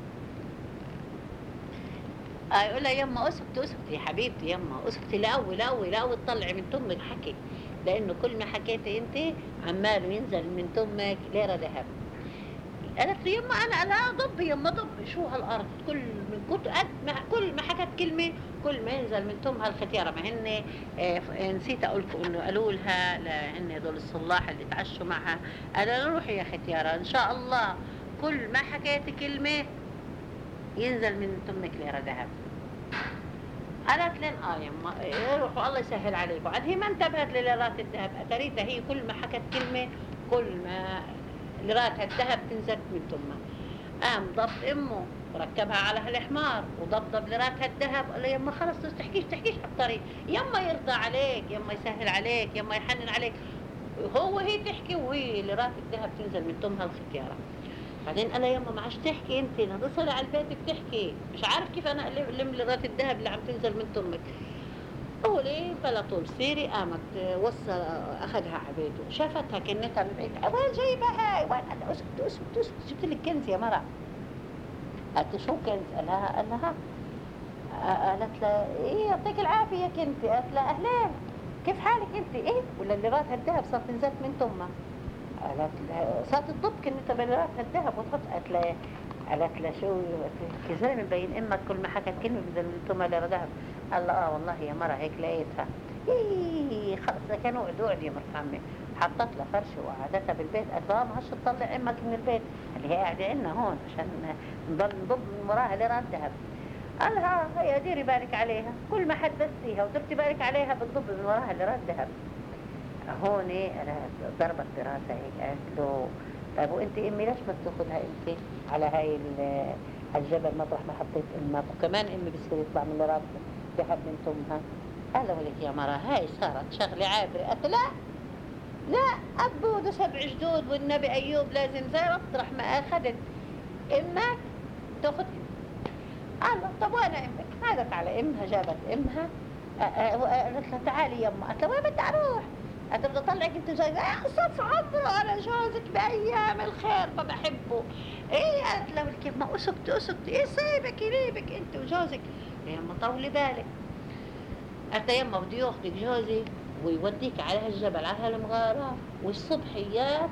يقول لها يما اسكتي اسكتي يا حبيبتي، يما اسكتي، لاوي تطلعي من تمك حكي، لانه كل ما حكيتي انت عماله ينزل من تمك ليره ذهب. قالت لي يما انا لا ضب يما ضب، شو هالارض كل كل ما حكت كلمه كل ما ينزل من تمها الختياره. ما هن نسيت اقول لكم انه قالوا لها هن هذول الصلاح اللي تعشوا معها، قالوا لها روحي يا ختياره ان شاء الله كل ما حكيتي كلمه ينزل من تمك ليره ذهب. قالت لن يما روحوا الله يسهل عليكم. عاد هي ما انتبهت لليرات الذهب، اتريتها هي كل ما حكت كلمه كل ما ليرات الذهب تنزل من تمها. قام ضبط امه وركبها على هالحمار وضبضب ليرات الذهب، قال لها يما خلص تحكيش على الطريق، يما يرضى عليك، يما يسهل عليك، يما يحنن عليك. هي تحكي وهي ليرات الذهب تنزل من تمها الختياره. بعدين قال لها يما ما عادش تحكي انت، نتصل على البيت بتحكي، مش عارف كيف انا الم ليرات الذهب اللي عم تنزل من تمك. قولي بلا طول سيري قامت وصل اخذها على بيته، شافتها كنتها من بعيد، وين جايبها هاي؟ وين؟ قال اسكت جبت لك كنز يا مرة. قالت له شو كنز؟ قال لها قالت له ايه يعطيك العافيه يا كنتي. قالت له اهلين كيف حالك انت؟ ايه ولا ليرات هالذهب صارت تنزل من تمها؟ قالت له صارت تضب كنتها بليرات هالذهب وتحط. قالت له شو يا زلمه مبين امك كل ما حكت كلمه بنزل من تمها ليره ذهب. قال له والله يا مرة هيك لقيتها. خلص كانوا قعدوا يا مرت عمي، حطت لها فرشه وقعدتها بالبيت. قالت له ما هش تطلع امك من البيت، اللي هي قاعده عندنا هون عشان نضل نضب من وراها ليرات ذهب. قال لها هي ديري بالك عليها، كل ما حدثتيها ودرتي بالك عليها بتضب من وراها ليرات ذهب. هون انا ضربت براسها هيك. قالت له طيب وانت امي ليش ما بتاخذها انت على هاي الجبل مطرح ما حطيت امك، وكمان امي بصير يطلع من ليرات ذهب من تمها؟ قال له ولك يا مرة هاي صارت شغلة عابرة. قالت لا أبو 7 جدود والنبي أيوب لازم زي مطرح ما أخذت امك تاخذ. قال له طب وين امك؟ نادت على امها، جابت امها قالت لها تعالي يما. قالت له وين بدي اروح؟ قالت له بدي اطلعك انت جاي. صف عمره انا جوزك بايام الخير ما بحبه. ايه؟ قالت له كيف ما اسكتي ايه سايبك يليبك انت وجوزك يا يما طولي بالك. قالت له يما بده ياخذك جوزي ويوديك على هالجبل على هالمغارة والصبحيات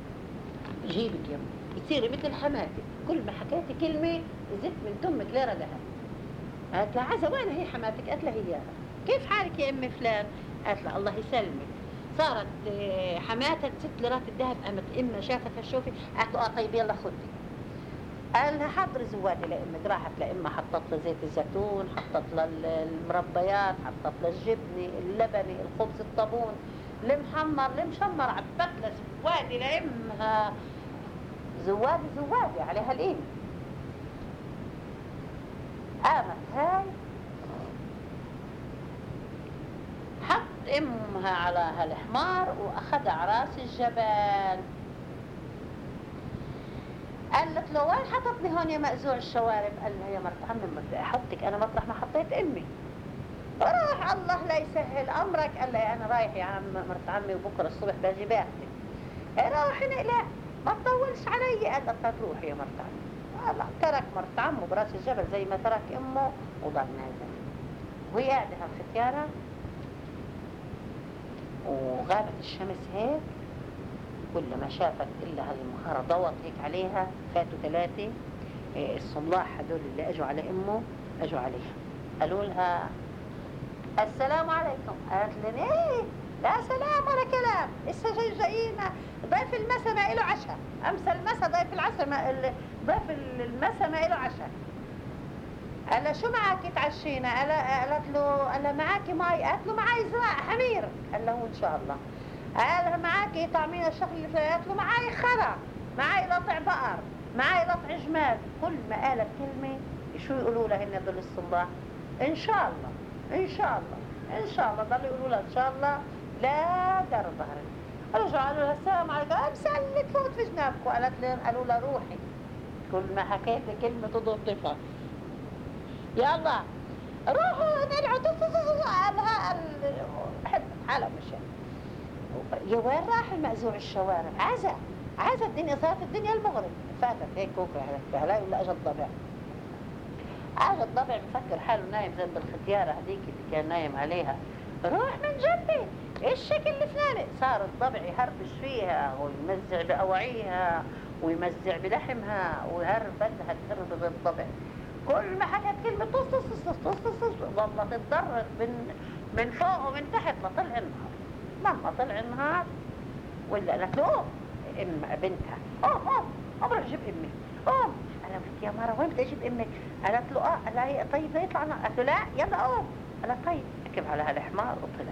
يجيبك يما بتصيري مثل حماتك، كل ما حكيتي كلمة زدت من تمك ليرة ذهب. قالت لها عزة وين هي حماتك؟ قالت لها هي. كيف حالك يا امي فلان؟ قالت لها الله يسلمك. صارت حماتها 6 ليرات الذهب. قامت امها شافتها شوفي، قالت له طيب يلا خذي. قال لها حضر زوادي لامك. راحت لامها حطت لها زيت الزيتون، حطت لها المربيات، حطت لها الجبنه، اللبنه، الخبز الطابون، المشمر، عبت لها زوادي لامها، زوادي عليها القيمه. قامت هاي حط امها على هالحمار واخذها على راس الجبل. قالت له وين حطتني هون يا مأزوع الشوارب؟ قال لها يا مرت عمي بدي احطك انا مطرح ما حطيت امي. راح الله لا يسهل امرك. قال لها انا رايح يا عم مرت عمي وبكره الصبح باجي باخذك. راح لا ما تطولش علي. قالت له تروح يا مرت عمي. الله ترك مرت عمه براس الجبل زي ما ترك امه وضل نازل. وهي قاعده هالختياره وغابت الشمس هيك، كل ما شافت إلا هالمخارة ضوت هيك عليها. فاتوا 3 الصلاح هدول اللي أجوا على أمه، أجوا عليها قالوا لها السلام عليكم. قالت لهم إيه لا سلام ولا كلام، لسه جايين ضيف المسا ما له عشاء. أمس المسا ضيف العشاء ضيف المسا ما له عشاء. قال لها شو معك تعشينا؟ قالت له قال لها معك مي؟ قالت له معي حمير. قال له ان شاء الله. قال لها معك طعمينا الشغل اللي فيه؟ قالت له معي خرا، معي لطع بقر، معي لطع جمال. كل ما قالت كلمه شو يقولوا لها هن دول الصباح؟ ان شاء الله، ان شاء الله، ان شاء الله. ضلوا يقولوا لها ان شاء الله لا دار ظهرك. رجعوا لها السلام عليكم، امسلك فوت في جنابكم. قالت لهم قالوا لها روحي. كل ما حكيت كلمه تضرب طفل. يلا روحوا نلعب. قالها حب حالها مشان. يا وين راح المأزوع الشوارع؟ عزا الدنيا، صارت الدنيا المغرب. فاتت هيك كوكرة هلاي ولا اجى الضبع. اجى الضبع مفكر حاله نايم جنب الختيارة هذيك اللي كان نايم عليها. روح من جنبي، ايش الشكل الفلاني؟ صار الضبع يهربش فيها ويمزع بأواعيها ويمزع بلحمها ويهرب بدها تهرب بالضبع. كل ما حكت كلمة طص طص طص طص طص طص والله تتضرر من فوق ومن تحت لطلع النهار. لما طلع النهار ولا قالت له قوم بنتها، قوم روح جيب امي، قوم. انا قلت يا مرة وين بدي اجيب امك؟ قالت له قال لها طيب يطلع. قالت له لا يلا قوم. قال لها طيب. ركب على هالحمار وطلع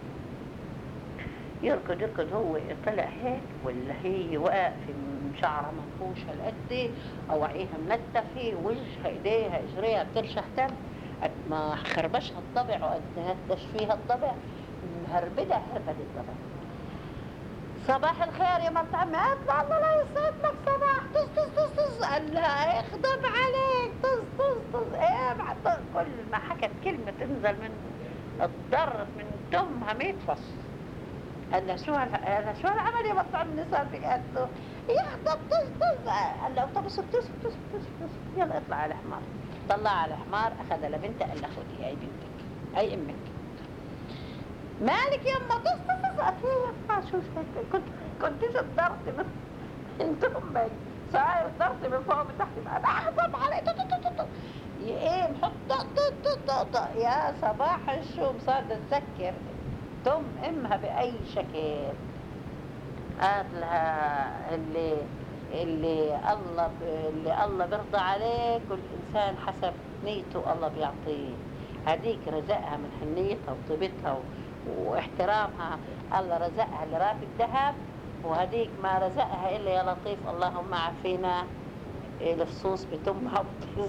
يركض هو. طلع هيك ولا هي واقفة شعرها منفوشة هالقد، أواعيها منتفة، وجهها ايديها اجريها بترشح دم. قد ما خربشها الضبع وقد هدش فيها الضبع مهربدة هربت الضبع. صباح الخير يا مرت عمي. قالت له الله لا يسعد لك صباح. طز طز طز طز. قال لها اخضب عليك. طز طز طز. طز. كل ما حكت كلمة تنزل من الضر من دمها 100 فص. قال لها شو العمل يا مرت عمي صار فيك؟ قالت له يخضب طز طز. قال له طب اسكت اسكت اسكت اسكت، يلا اطلع على الحمار. طلع على الحمار اخذها لبنته. قال لها خذي هاي بنتك، هاي امك. مالك يما؟ طز طز طز. قالت له شو كنت ضربتي من امك، صاير ضربتي من فوق من تحت. انا اغضب عليك. ايه نحط يا صباح الشوم. صارت تتذكر تم امها باي شكل. قالت لها اللي الله بيرضى عليه، كل انسان حسب نيته الله بيعطيه. هذيك رزقها من حنيتها وطيبتها واحترامها، الله رزقها لراف الذهب، وهذيك ما رزقها الا يا لطيف اللهم عافينا الفصوص بتمها وبتز.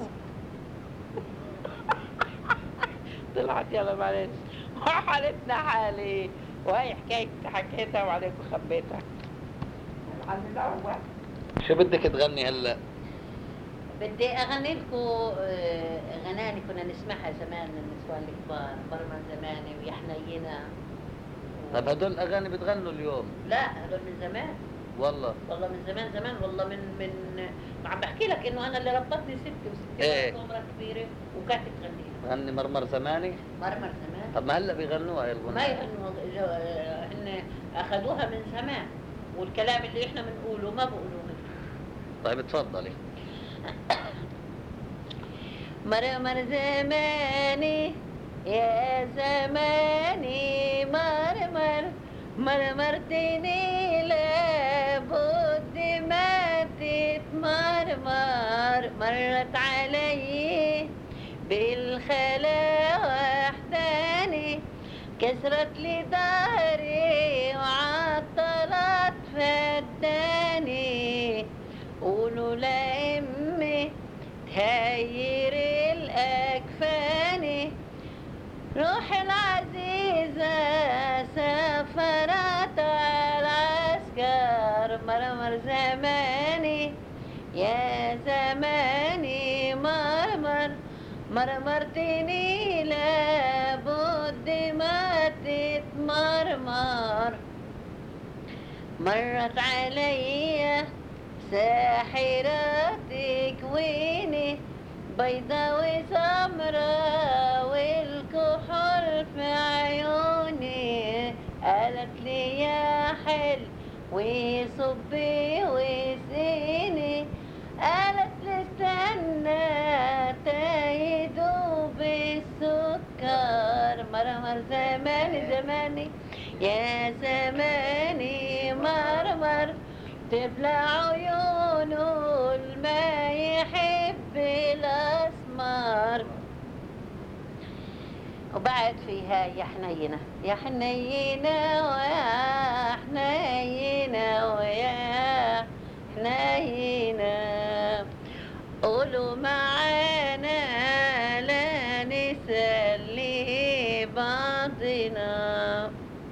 طلعت يلا معلش حالتنا حالي، وهي حكاية حكيتها وعليكم خبيتها. الحمد لله. شو بدك تغني هلا؟ بدي اغني لكم اغاني كنا نسمعها زمان النسوان الكبار، برمى زماني ويا حنينه. طب هدول الاغاني بتغنوا اليوم؟ لا هدول من زمان. والله من زمان والله من عم بحكي لك انه انا اللي ربطتني ستي وستي ايه عمرها كبيره وكانت تغنيها. غني مرمر زماني. طب ما هلا بيغنوها الغنى؟ ما يغنوا، هن اخذوها من زمان، والكلام اللي احنا بنقوله ما بقولوه. طيب اتفضلي. مرمر زماني يا زماني، مرمرتني لابد ما تتمرمر. مرت علي بالخلا وحداني، كسرت لي ظهري وعطلت فداني. قولوا لأمي تهير الأكفاني، روح العزيزة سافرت العسكر. مرمر زماني يا زماني، مرمرتني لابد ما تتمرمر. مرت علي ساحرتك ويني، بيضة وسمرة والكحول في عيوني. قالت لي يا حل وصبي وسيني، قالت لي استنى تيدوب السكر. مرمر زماني يا زماني، مرمر تبلع عيونه ما يحب الأسمر. وبعد فيها يا حنينة يا حنينة ويا حنينة ويا حنينة، قولوا معانا لا نسلي بعضنا،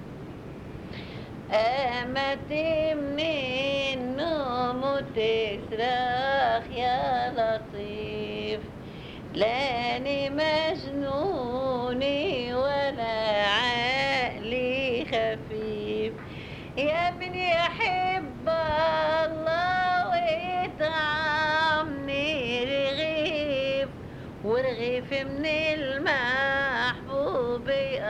قامت من النوم وتصرخ يا لطيف، لاني مجنوني ولا عقلي خفيف، يا ابني يحب الله ويطعمني رغيف، ورغيف من المحبوب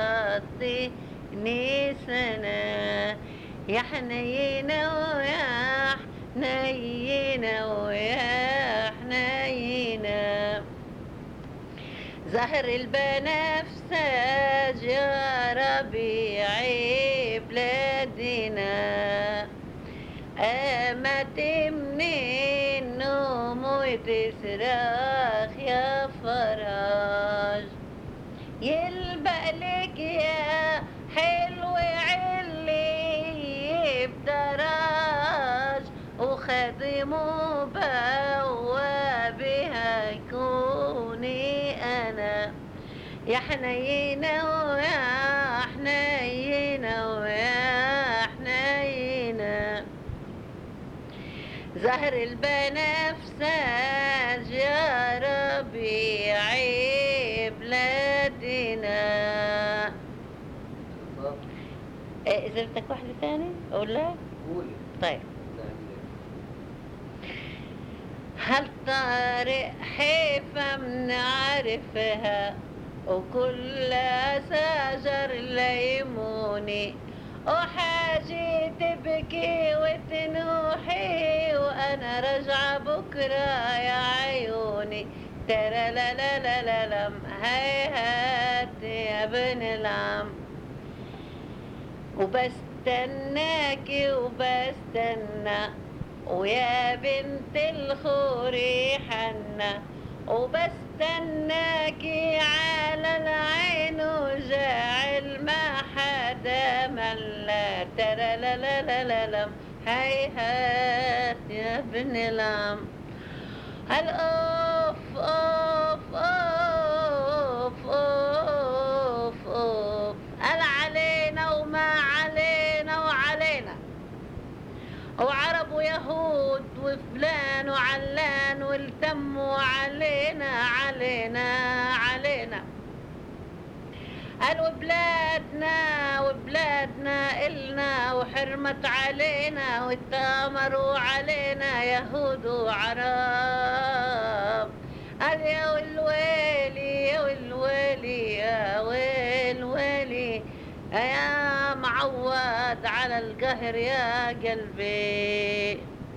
يقضيني سنة، يا حنينة ويا حنينة ويا حنينة، زهر البنفسج يا ربيع بلادنا، قامت من النوم وتصرخ يا فراج، يلبقلك يا حلو علي بدراج، وخادمه بوابها كوني أنا، يا حنينة ويا حنينة ويا حنينة، زهر البنفسج يا ربيع بلادنا. زرتك واحدة تاني أقول لك؟ قولي. طيب. هل طارق حيفا بنعرفها وكل شجر ليموني، وحاجي تبكي وتنوحي وأنا رجعة بكرة يا عيوني، ترى لا لا لا لا لم هيهات يا ابن العم، وبستناكي وبستنى ويا بنت الخوري حنة، وبستناكي على العين وجاعل ما حدا ملا، ترى لا لا لا لا لم هيهات يا ابن العم، هل اوف اوف اوف اوف اوف، قال علينا وما علينا وعلينا، وعرب ويهود وفلان وعلان والتموا علينا علينا علينا، قال وبلادنا وبلادنا إلنا وحرمت علينا واتامروا علينا يهود وعرب، قال يا والويلي يا والويلي يا والويلي يا معود على القهر يا قلبي،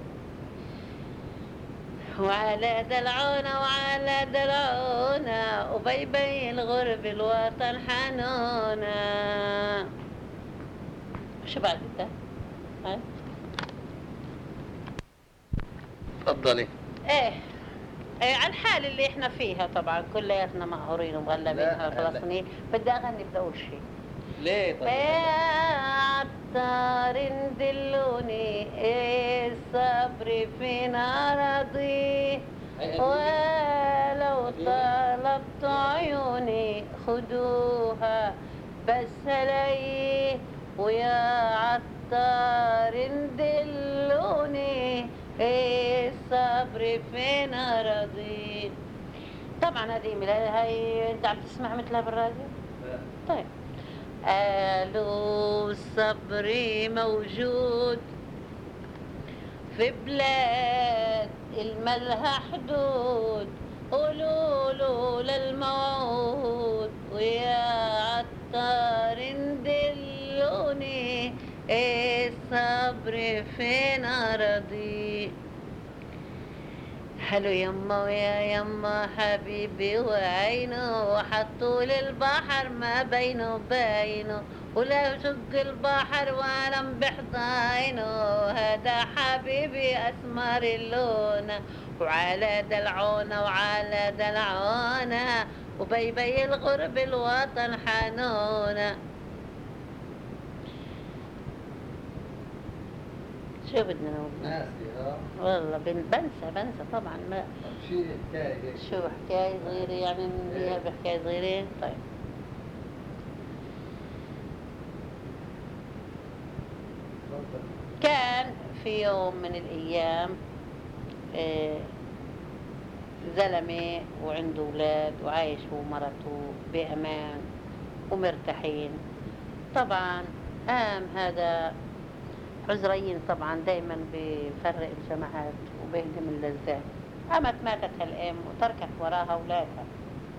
وعلى دلعونا وعلى دلعونا وبيبي الغرب الوطن حنونا. شو بعد انت؟ تفضلي. ايه على الحال اللي احنا فيها طبعا كلياتنا مقهورين ومغلبين وفلسطينيين، بدي اغني بأول شيء. ليه طيب؟ عطار دلوني الصبر في نارضي، ولو طلبت عيوني خدوها بس لي، ويا عطار دلوني الصبر في نارضي. طبعا هذه هاي انت عم تسمع مثلها بالراديو؟ طيب. قالوا الصبر موجود في بلاد الملها حدود، قولوا له للموعود، ويا عطار دلوني الصبر فين أراضي. حلو يما ويا يما حبيبي وعينه، وحطوا للبحر ما بينه وبينه، ولا شق البحر ولم بحضاينه، هذا حبيبي أسمر اللون، وعلى دلعونه وعلى دلعونه، وبي الغرب الوطن حنونة. شو بدنا نقول؟ ناسي والله بنسى طبعا. ما شيء حكاية هيك. شو حكاية صغيرة يعني ننهيها بحكاية صغيرة؟ طيب. كان في يوم من الأيام زلمة وعنده أولاد وعايش هو ومرته بأمان ومرتاحين. طبعا قام هذا حزرين طبعا دايما بيفرق الجماعات وبيهدم اللذات. قامت ماتت هالأم وتركت وراها أولادها.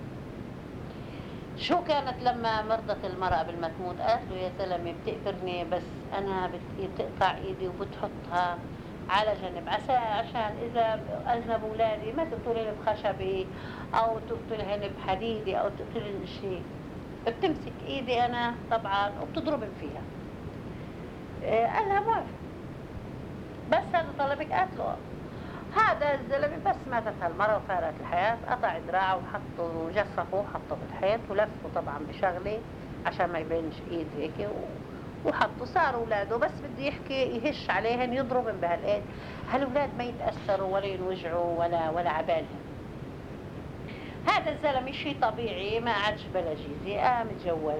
شو كانت لما مرضت المرأة قبل ما تموت؟ قالت له يا زلمة بتقبرني بس أنا بتقطع إيدي وبتحطها على جنب عشان إذا أذنب أولادي ما تقتلني بخشبي أو تقتلهن بحديدي أو تقتلني شيء. بتمسك إيدي أنا طبعا وبتضربن فيها. قال لها موافق بس هذا طلبك؟ قالت له هذا الزلمة بس ماتت هالمرة وفارقت الحياة. قطع دراعه وحطه جففه وحطه بالحيط ولفه طبعا بشغلة عشان ما يبينش ايد هيك وحطه. صاروا اولاده بس بده يحكي يهش عليهن يضربن بهالايد. هالولاد ما يتأثروا ولا ينوجعوا ولا عبالهم. هذا الزلمة شيء طبيعي ما عادش بلا جيزة قام اتجوز.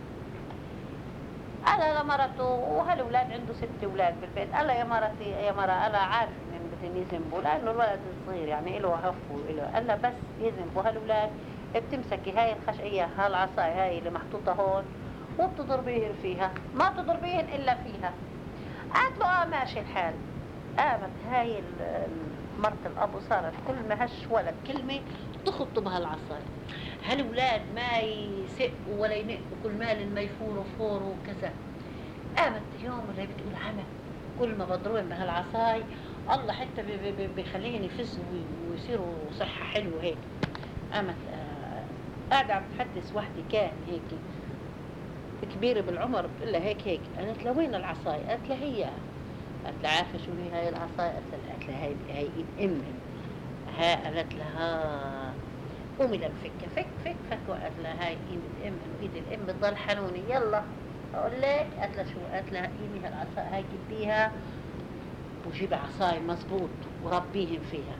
قال لمرته وهالولاد عنده 6 اولاد بالبيت. قال يا مرتي يا مرة انا عارف ان بدهم يذنبوا لانه الولد صغير يعني له هف وله. قال لها بس يذنبوا هالولاد بتمسكي هاي الخشقية هالعصاية هاي اللي محطوطة هون وبتضربيهن فيها ما تضربيهن الا فيها. قالت له ماشي الحال. قامت هاي مرت الاب وصارت كل ما هش ولد كلمة تخبطوا بهالعصاية. هالولاد ما يسقوا ولا ينقوا كل مال ما يفوروا فوروا وكذا. قامت يوم اللي بتقول عمل كل ما بضربهم بهالعصاي الله حتى بيخليهم يفزوا ويصيروا صحة حلوة هيك. قامت قاعدة عم تحدث وحدة كان هيك كبيرة بالعمر بتقول لها هيك. قالت لها وين العصاي؟ قالت لها هي. قالت لها عارفة شو هي هاي العصاي؟ قالت لها هاي ايد امي. قالت لها قومي لنفكها فك وقالت لها هاي ايد الام وايد الام بتضل حنوني يلا اقول لك. قالت لها شو؟ قالت لها قيمي هالعصاي هاي جيبيها وجيبي عصاي مزبوط وربيهم فيها.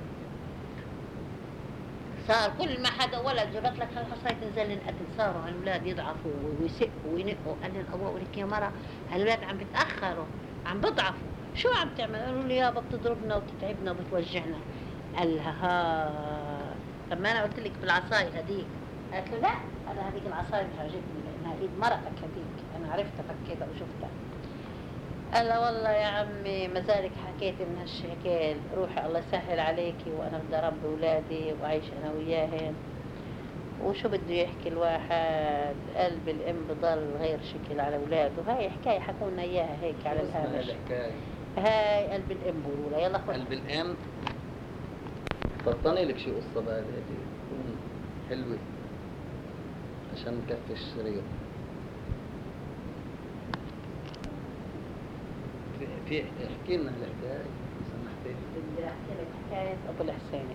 صار كل ما حدا ولد جابت لك هالعصاي تنزل القتل. صاروا هالولاد يضعفوا ويسقوا وينقوا. قال لي الابوه ولك يا مرة هالولاد عم بتاخروا عم بضعفوا شو عم تعمل؟ قالوا لي يابا بتضربنا وبتتعبنا وبتوجعنا. قال لها طب ما انا قلت لك بالعصاي هذيك. قالت له لا انا هذيك العصاي مش عاجبني لانها ايد مرتك هذيك انا عرفتها فكيتها وشفتها. قال له والله يا عمي ما زالك حكيت من هالشكل روحي الله يسهل عليكي وانا بدي اربي اولادي واعيش انا وياهن وشو بده يحكي الواحد قلب الام بضل غير شكل على اولاده. هاي حكايه حكوا لنا اياها هيك على الهامش. هاي قلب الام بقولوا لها يلا خذ قلب الام. فطني لك شي قصة بعد هيك تكون حلوة عشان نكفي الشريط. في احكي لنا هالحكاية سمحتي. بدي احكي لك حكاية ابو الحسيني.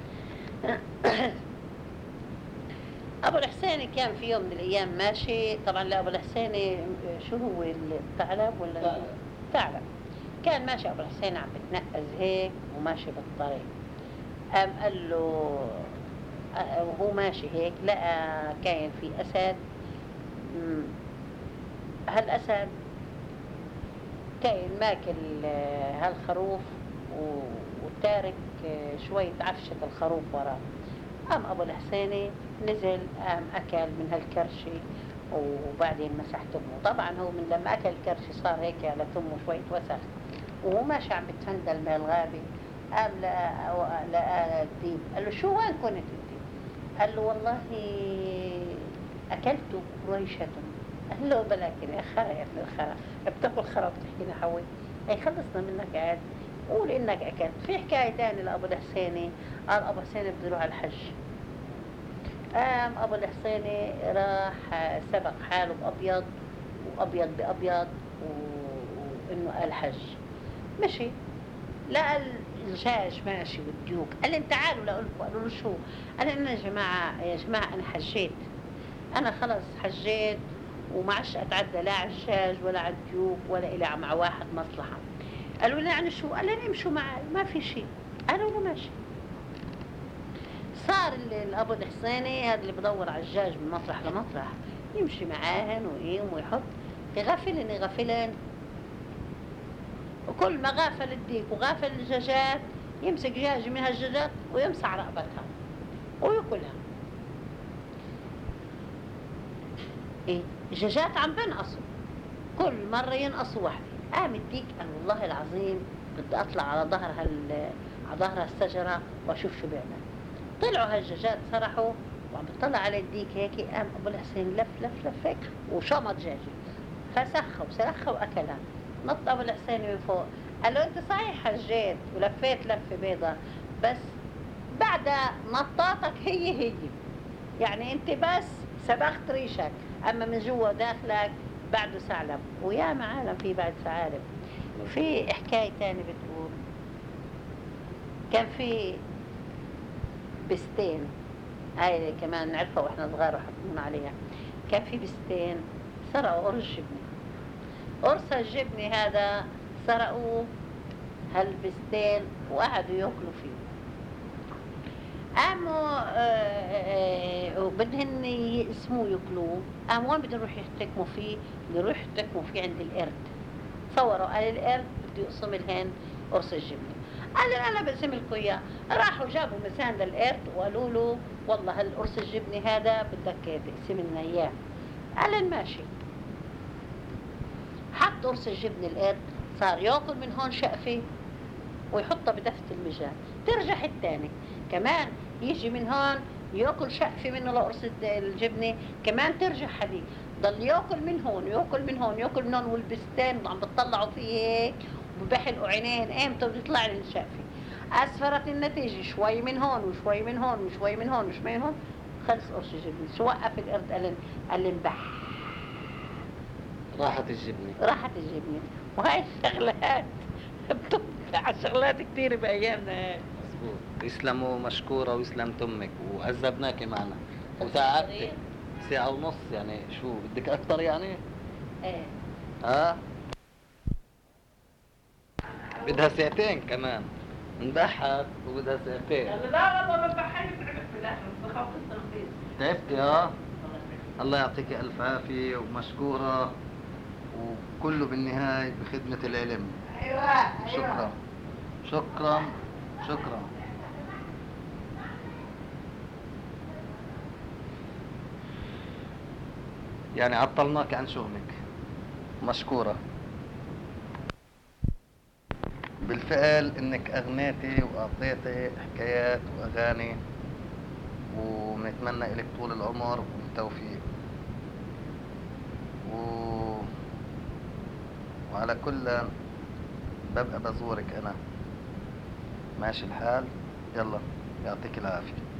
ابو الحسيني كان في يوم من الايام ماشي. طبعا لا ابو الحسيني شو هو الثعلب ولا ثعلب. كان ماشي ابو الحسيني عم بتنقز هيك وماشي بالطريق. قام قال له وهو ماشي هيك لقى كاين في أسد. هالأسد كاين ماكل هالخروف وتارك شوية عفشة الخروف وراه. قام أبو الحسيني نزل قام أكل من هالكرشي وبعدين مسح تمه. طبعا هو من لما أكل الكرشي صار هيك على تمه شوية وسخ وهو ماشي عم بتفندل بهالغابة. قام لقى الديب. قال له شو وين كنت انت؟ قال له والله اكلت ريشة. قال له بلاكن يا خرا يا ابن الخرا بتاكل خرا بتحكي لنا حوي هي خلصنا منك قاعد قول انك اكلت. في حكايه ثانيه لابو الحسيني. قال ابو الحسيني بده يروح على الحج. قام ابو الحسيني راح سبق حاله بابيض وابيض بابيض وانه قال حج. مشي لقى الدجاج ماشي والديوك. قال لي تعالوا لأقول لكم. قالوا له شو؟ قال لي أنا يا جماعة أنا حجيت، أنا خلص حجيت وما عادش أتعدى لا على الدجاج ولا على الديوك ولا إلي مع واحد مصلحة. قالوا لي يعني شو؟ قال لي امشوا معي ما في شيء. قالوا له ماشي. صار الأبو الحسيني هذا اللي بدور على الدجاج من مطرح لمطرح، يمشي معاهن ويقيم ويحط. يغفلن وكل ما غافل الديك وغافل الدجاجات يمسك دجاجة من هالدجاجات ويمسح رقبتها وياكلها. ايه الدجاجات عم بنقصوا، كل مرة ينقصوا واحدة. قام الديك قال والله العظيم بدي اطلع على ظهر الشجرة واشوف شو بيعمل. طلعوا هالدجاجات سرحوا وعم بتطلع على الديك هيك. قام ابو الحسين لف هيك وشمط دجاجة فسخها واكلها. نط ابو الحسين من فوق قال له انت صحيح حجيت ولفيت لفه بيضة، بس بعد نطاطك هي يعني انت بس سبخت ريشك، اما من جوا داخلك بعده ثعلب. ويا معالم في بعد ثعالب. في حكايه ثانيه بتقول كان في بستين، هاي كمان نعرفها واحنا صغار وحكونا عليها. كان في بستين سرقوا قرص جبنه. قرص الجبنه هذا سرقوه هالبستين وقعدوا ياكلوا فيه. قاموا وبدهن يقسموه ياكلوه. قاموا وين بدهم يروحوا يحتكموا فيه؟ بدهم يروحوا يحتكموا فيه عند القرد. صوروا قال القرد بده يقسم لهن قرص الجبنه. قال انا بقسم لكم اياه. راحوا جابوا مسان للقرد وقالوا له والله هالقرص الجبنه هذا بدك تقسم لنا اياه. قال ماشي. حط قرص الجبنه القرد، صار ياكل من هون شقفه ويحطها بدفة المجال. ترجع الثاني كمان يجي من هون ياكل شقفه منه لقرص الجبنه، كمان ترجع حديد ضل ياكل من هون ياكل من هون والبستان عم بتطلعوا فيه هيك وبحلقوا عينين امتى بده يطلع لي الشقفه. اسفرت النتيجه شوي من هون وشوي من هون وشوي من هون وشوي من هون، خلص قرص الجبنه. شو وقف القرد؟ قال انبح، راحت الجبنه. وهي الشغلات بتطلع شغلات كثير بايامنا هيك. مظبوط. يسلموا مشكورة ويسلم تمك وعذبناكي معنا وتعبتك ساعة ونص. يعني شو بدك أكتر يعني؟ ايه ها؟ بدها ساعتين كمان. نضحك وبدها ساعتين. لا والله ما بحاجة تعبت بالاخر بخاف التلخيص. تعبتي ها؟ الله يعطيكي ألف عافية ومشكورة، وكله بالنهاية بخدمة العلم. ايوه شكرا. يعني عطلناك عن شغلك. مشكورة. بالفعل انك اغنيتي واعطيتي حكايات واغاني، ونتمنى لك طول العمر والتوفيق. وعلى كل ببقى بزورك انا. ماشي الحال. يلا يعطيك العافية.